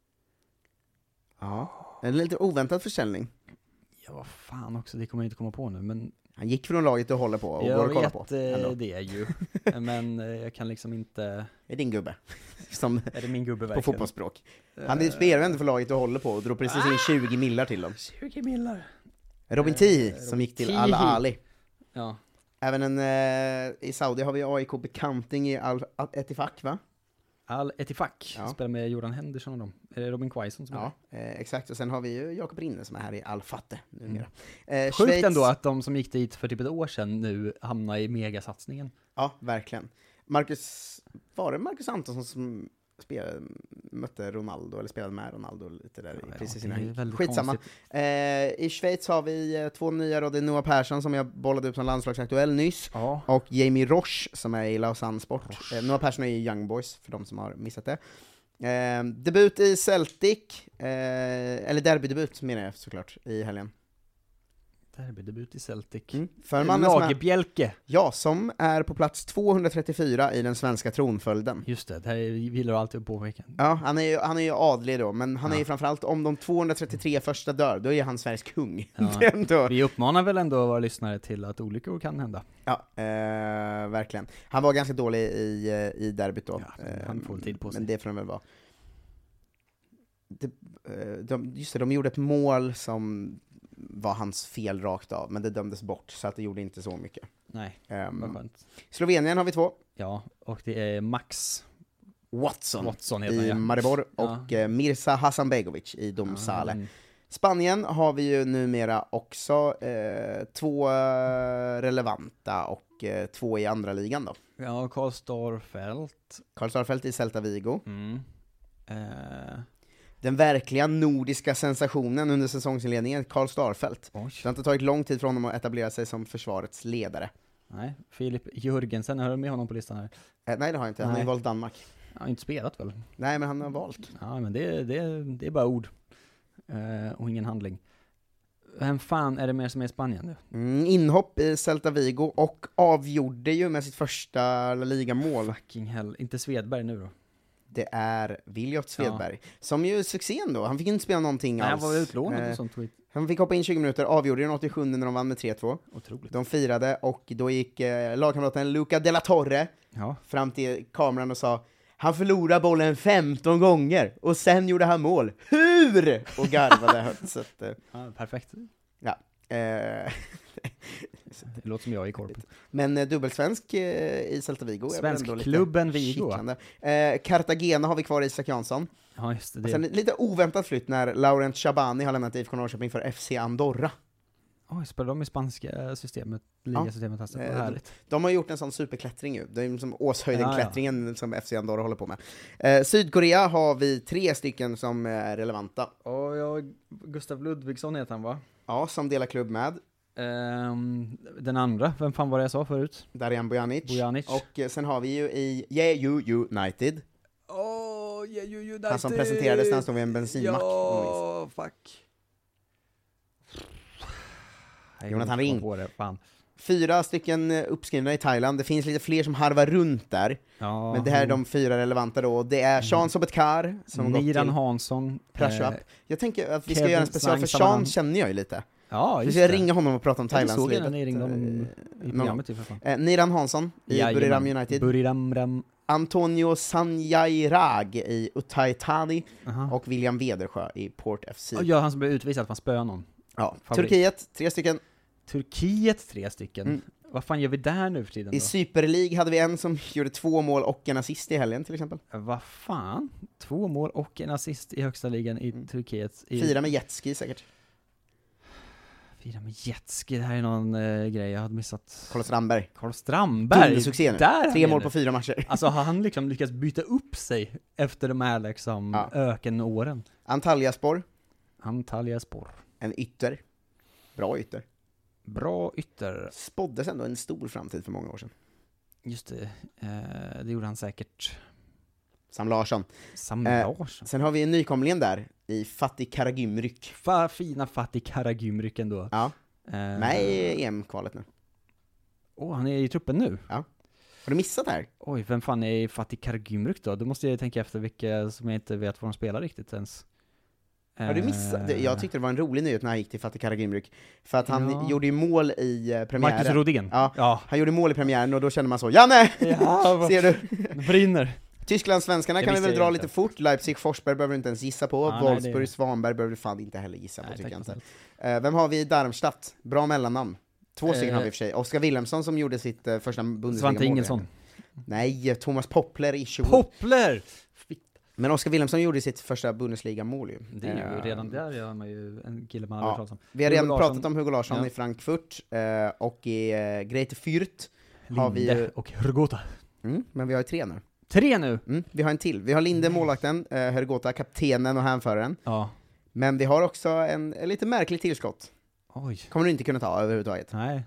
Ja, en lite oväntad försäljning. Ja, vad fan också, det kommer jag inte komma på nu, men... Han gick från laget och håller på och går och kollar på. Jag vet det är ju, men jag kan liksom inte... Är din gubbe? Som är det min gubbe verkligen? På fotbollsspråk. Han är spelvända för laget och håller på och drog precis in tjugo millar till dem. tjugo millar? Robin Tihi, som gick till Al Ali. Ja. Även en, eh, i Saudi har vi A I K-bekanting i Al-Ettifaq, va? Al-Ettifaq, ja. Spelar med Jordan Henderson och dem. Är det Robin Quaison som ja, är det? Eh, exakt. Och sen har vi ju Jakob Rinne som är här i Al-Fatte numera. Mm. Eh, Sjukt Schweiz... ändå att de som gick dit för typ ett år sedan nu hamnar i megasatsningen. Ja, verkligen. Marcus, var det Marcus Antonsson som spelade, mötte Ronaldo, eller spelade med Ronaldo lite där ja, precis innan. Skitsamma. Eh, I Schweiz har vi två nya då, det är Noah Persson som jag bollade upp som landslagsaktuell nyss, ja. och Jamie Roche som är i Lausanne Sport. Eh, Noah Persson är i Young Boys, för de som har missat det. Eh, debut i Celtic, eh, eller derbydebut menar jag såklart, i helgen. Derbydebut i Celtic. Mm. Lagerbjälke. Ja, som är på plats tvåhundratrettiofyra i den svenska tronfölden. Just det, det här vilar alltid på veckan. Ja, han är ju, han är ju adlig då, men han ja. är ju framförallt, om de tvåhundratrettiotre första dör, då är han Sveriges kung. Ja. Vi uppmanar väl ändå våra lyssnare till att olyckor kan hända. Ja, eh, verkligen. Han var ganska dålig i, i derbyt då. Ja, han får tid på sig. Men det får de väl vara. Det, de, just det, de gjorde ett mål som var hans fel rakt av, men det dömdes bort, så att det gjorde inte så mycket. Nej, um, vad skönt. Slovenien har vi två. Ja, och det är Max Watson, Watson i ja. Maribor och ja. Mirza Hasanbegovic i Domsale. Ja, Spanien har vi ju numera också eh, två relevanta och eh, två i andra ligan då. Ja, Karl Starfelt. Karl Starfelt i Celta Vigo. Mm. Eh... Den verkliga nordiska sensationen under säsongsinledningen, Karl Starfelt. Oj. Det har inte tagit lång tid för honom att etablera sig som försvarets ledare. Nej, Filip Jörgensen, har du med honom på listan här? Eh, nej, det har jag inte. Han har ju valt Danmark. Han har inte spelat väl? Nej, men han har valt. Ja, men det, det, det är bara ord. Uh, och ingen handling. Vem fan är det mer som är i Spanien nu? Mm, inhopp i Celta Vigo och avgjorde ju med sitt första La Liga-mål. Fucking hell. Inte Svedberg nu då? Det är Viljot Svedberg, ja. Som ju succén då. Han fick inte spela någonting Nej, alls. Han var utlånad och sånt. Han fick hoppa in tjugo minuter, avgjorde den åttiosju när de vann med tre två. Otroligt. De firade och då gick eh, lagkamraten Luca de la Torre ja. fram till kameran och sa: han förlorade bollen femton gånger och sen gjorde han mål. Hur? Och garvade. Så att, eh, ja, perfekt. Ja. Eh, det låter som jag i korpen. Men eh, dubbelsvensk eh, i Celta Vigo. Svenskklubben Vigo. Eh, Cartagena har vi kvar i Isak Jansson. Ja, just det. det. Sen lite oväntat flytt när Laurent Chabani har lämnat I F K Norrköping för F C Andorra. Oj, spelar de i spanska systemet, ligasystemet? Ja, eh, härligt. De har gjort en sån superklättring ju. Det är som Åshöjden-klättringen ja, ja. som F C Andorra håller på med. Eh, Sydkorea har vi tre stycken som är relevanta. Och ja, Gustav Ludvigsson heter han, va? Ja, som delar klubb med. Um, den andra, vem fan var det jag sa förut? Darijan Bojanic. Bojanic. Och eh, sen har vi ju i Jeju United. Åh, oh, Manchester United. Han som presenterades när han stod vid en bensinmack. Ja, fuck. Jonathan Ring. På det, fan. Fyra stycken uppskrivna i Thailand. Det finns lite fler som harvar runt där. Ja, men det här är de fyra relevanta då. Det är Sean Sobetkar som Niran gått till Hansson. Pressure eh, Up. Jag tänker att vi ska Kevin göra en special, för Sang Sean känner jag ju lite. Ja, vi just ska det. ringa honom och prata om Thailands såg livet. när ni ringde honom i programmet i för fan. Eh, Niran Hansson i Jajamän. Buriram United. Buriram Ram. Antonio Sanjairag i Uthai Thani. Aha. Och William Wedersjö i Port F C. Ja, han som blev utvisad för att man spöade någon. Ja. Favorit. Turkiet, tre stycken. Turkiet, tre stycken. Mm. Vad fan gör vi där nu för tiden I då? Super League hade vi en som gjorde två mål och en assist i helgen till exempel. Vad fan? Två mål och en assist i högsta ligan i mm. Turkiet. I... Fyra med jetski säkert. Fyra med jetski, det här är någon uh, grej jag hade missat. Carl Strandberg. Carl Strandberg. Succé nu. Där Tre mål på fyra matcher. Alltså har han liksom lyckats byta upp sig efter de här liksom ja. ökenåren. Antalyaspor. Antalyaspor. En ytter. Bra ytter. Bra ytter. Spåddes ändå en stor framtid för många år sedan. Just det, eh, det gjorde han säkert. Sam Larsson. Sam eh, Larsson. Sen har vi en nykomling där i Fatih Karagümrük. Fa, fina Fatih Karagümrük ändå. Ja. Eh, Med i E M-kvalet nu. Åh, oh, han är i truppen nu. Ja. Har du missat här? Oj, vem fan är Fatih Karagümrük då? Då måste jag tänka efter vilka som jag inte vet vad de spelar riktigt ens. Har du missat? Jag tyckte det var en rolig nyhet när han gick till Fatih Karagümrük. För att han ja. gjorde ju mål i uh, premiären. Marcus Rodén. Ja, ja, han gjorde mål i premiären och då kände man så, Janne! Ja, ser du? Det brinner. Tyskland-svenskarna kan vi väl dra lite fort. Leipzig-Forsberg behöver du inte ens gissa på. Ah, Wolfsburg-Svanberg behöver du fan inte heller gissa på, nej, tycker jag inte. inte. Uh, vem har vi i Darmstadt? Bra mellannamn. Två stycken eh. har vi i och för sig. Oskar Wilhelmsson som gjorde sitt uh, första Bundesliga-mål. Svante Ingelsson. Nej, Thomas Poppler i Sherwood. Poppler! Men Oskar Wilhelmsson gjorde sitt första Bundesliga-mål ju. Det är ju uh, redan där gör man ju en kille man ja. har ja. Vi har redan Hugo pratat om Hugo Larsson ja. i Frankfurt, uh, och i uh, Greite Fürth Linde har vi ju... och Hrgota. Mm, men vi har ju tre nu. Tre nu? Mm, vi har en till. Vi har Linde, målvakten, uh, Hrgota, kaptenen och hänföraren. Ja. Men vi har också en, en lite märklig tillskott. Oj. Kommer du inte kunna ta överhuvudtaget. Nej.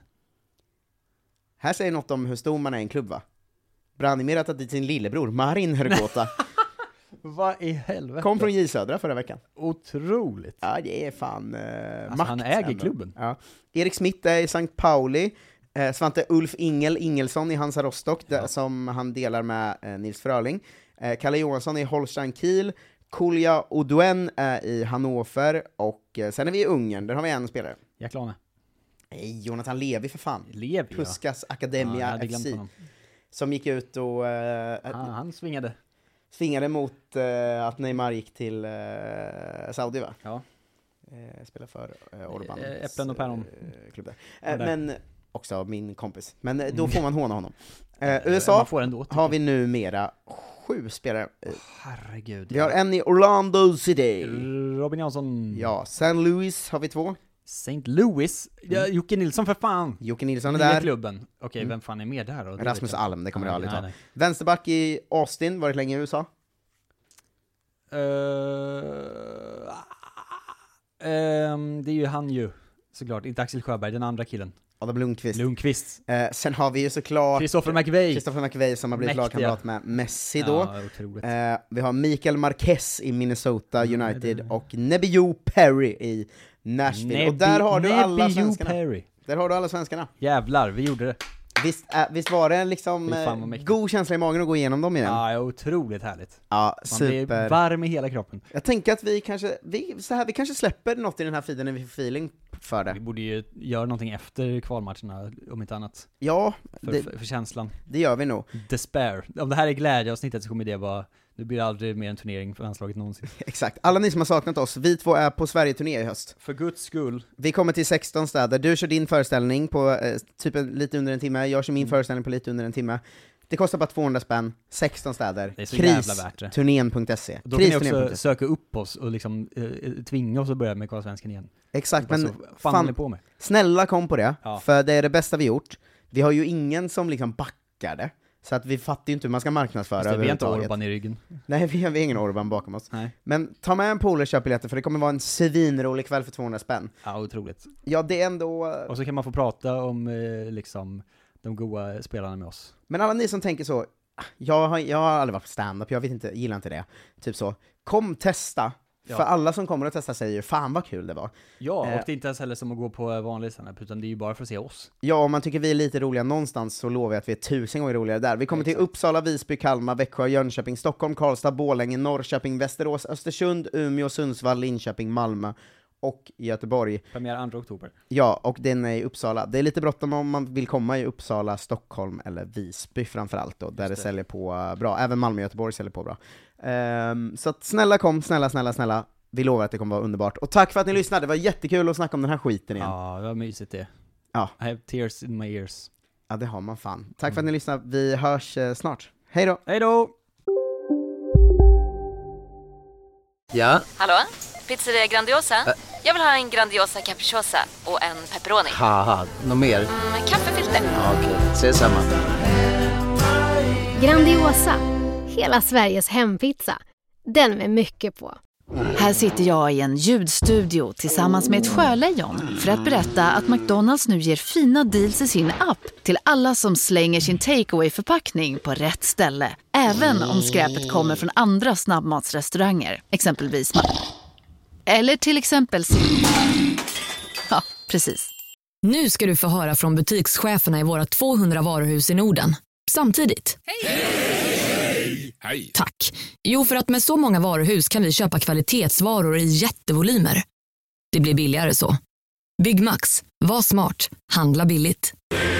Här säger något om hur stor man är i en klubb, va? Branimir har tagit dit sin lillebror, Marin Hrgota. Vad i helvete? Kom från J Södra förra veckan. Otroligt. Ja, det är fan uh, alltså, makt. Han äger ändå. klubben. Ja. Erik Smith är i Sankt Pauli. Eh, Svante Ulf Ingel Ingelsson i Hansa Rostock, ja. där, som han delar med eh, Nils Fröling. Eh, Kalle Johansson i Holstein Kiel. Kulja Oduen är i Hannover. Och eh, sen är vi i Ungern, där har vi en spelare. Jaklane. Nej, Jonathan Levi för fan. Levi, Puskas Academia ja, F C. Som gick ut och... Eh, ah, han svingade. Svingade mot eh, att Neymar gick till eh, Saudi, va? Ja. Eh, spelar för eh, Orban. Äpplen och päron. Eh, klubb där. Eh, men också min kompis. Men eh, då får man håna honom. Eh, U S A man får ändå, har vi nu mera sju spelare. Oh, herregud. Vi har en i Orlando City. Robin Jansson. Ja, Saint Louis har vi två. Saint Louis? Ja, Jocke Nilsson för fan. Jocke Nilsson är Nya där. klubben. Okej, okay, mm. vem fan är med där då? Det Rasmus Alm, det kommer nej, jag aldrig nej, ta. Nej. Vänsterback i Austin, varit länge i U S A. Uh, um, det är ju han ju, såklart. Inte Axel Sjöberg, den andra killen. Adam Lundqvist. Lundqvist. Eh, sen har vi ju såklart Christopher McVeigh. Christopher McVeigh som har blivit lagkamrat med Messi då. Ja, otroligt. Eh, vi har Mikael Marquez i Minnesota United mm, och Nebbiou Perry i Nashville. Nebbi, och där har du alla Nebbiou svenskarna. Perry. Där har du alla svenskarna. Jävlar, vi gjorde det. Visst, äh, visst var det liksom eh, god känsla i magen att gå igenom dem igen? Ja, otroligt härligt. Ja, Man super. blir varm i hela kroppen. Jag tänker att vi kanske, vi, så här, vi kanske släpper något i den här feeden när vi får feeling för det. Vi borde ju göra någonting efter kvalmatcherna, om inte annat. Ja, för, det, för, för känslan. Det gör vi nog. Despair. Om det här är glädjeavsnittet så kommer det vara, det blir aldrig mer en turnering för landslaget någonsin. Exakt. Alla ni som har saknat oss, vi två är på Sverige-turné i höst. För guds skull. Vi kommer till sexton städer. Du kör din föreställning på eh, typ lite under en timme. Jag kör min mm. föreställning på lite under en timme. Det kostar bara tvåhundra spänn, sexton städer. Det är så Kris, jävla värt det. turnén punkt se. Då kan ni också söka upp oss och liksom eh, tvinga oss att börja med Karlsvenskan igen. Exakt, men så, fan, fan på med. Snälla kom på det, ja. för det är det bästa vi gjort. Vi har ju ingen som liksom backar det. Så att vi fattar ju inte hur man ska marknadsföra det, vi har inte överhuvudtaget. Orban i ryggen. Nej, vi har, vi har ingen Orban bakom oss. Nej. Men ta med en polare och köp biljetter, för det kommer vara en svinrolig kväll för tvåhundra spänn. Ja, otroligt. Ja, det är ändå... Och så kan man få prata om eh, liksom de goda spelarna med oss. Men alla ni som tänker så, Jag har, jag har aldrig varit på stand-up, jag vet inte, gillar inte det. Typ så, kom testa. Ja. För alla som kommer att testa säger, fan vad kul det var. Ja, och eh, det är inte ens heller som att gå på vanlig stand-up, utan det är ju bara för att se oss. Ja, om man tycker vi är lite roliga någonstans så lovar jag att vi är tusen gånger roligare där. Vi kommer till Uppsala, Visby, Kalmar, Växjö, Jönköping, Stockholm, Karlstad, Borlänge, Norrköping, Västerås, Östersund, Umeå, Sundsvall, Linköping, Malmö och Göteborg. Premiär andra oktober. Ja, och den är i Uppsala. Det är lite bråttom om man vill komma i Uppsala, Stockholm eller Visby framförallt då, där det. det säljer på bra. Även Malmö och Göteborg säljer på bra. Um, så att snälla kom, snälla, snälla, snälla. Vi lovar att det kommer vara underbart. Och tack för att ni lyssnade, det var jättekul att snacka om den här skiten igen. Ja, det var mysigt det. Ja. I have tears in my ears. Ja, det har man fan. Tack mm. för att ni lyssnade, vi hörs eh, snart. Hej då! Hej då! Ja? Hallå? Pizzeria Grandiosa? Ä Jag vill ha en Grandiosa capriciosa och en pepperoni. Haha, något mer? Mm, kaffefilter. Ja, okej, okay. Ses samma. Grandiosa, hela Sveriges hempizza. Den med mycket på. Här sitter jag i en ljudstudio tillsammans med ett sjölejon för att berätta att McDonald's nu ger fina deals i sin app till alla som slänger sin takeaway-förpackning på rätt ställe. Även om skräpet kommer från andra snabbmatsrestauranger, exempelvis. Eller till exempel... Ja, precis. Nu ska du få höra från butikscheferna i våra tvåhundra varuhus i Norden. Samtidigt. Hej! Hej! Tack. Jo, för att med så många varuhus kan vi köpa kvalitetsvaror i jättevolymer. Det blir billigare så. Byggmax. Var smart. Handla billigt.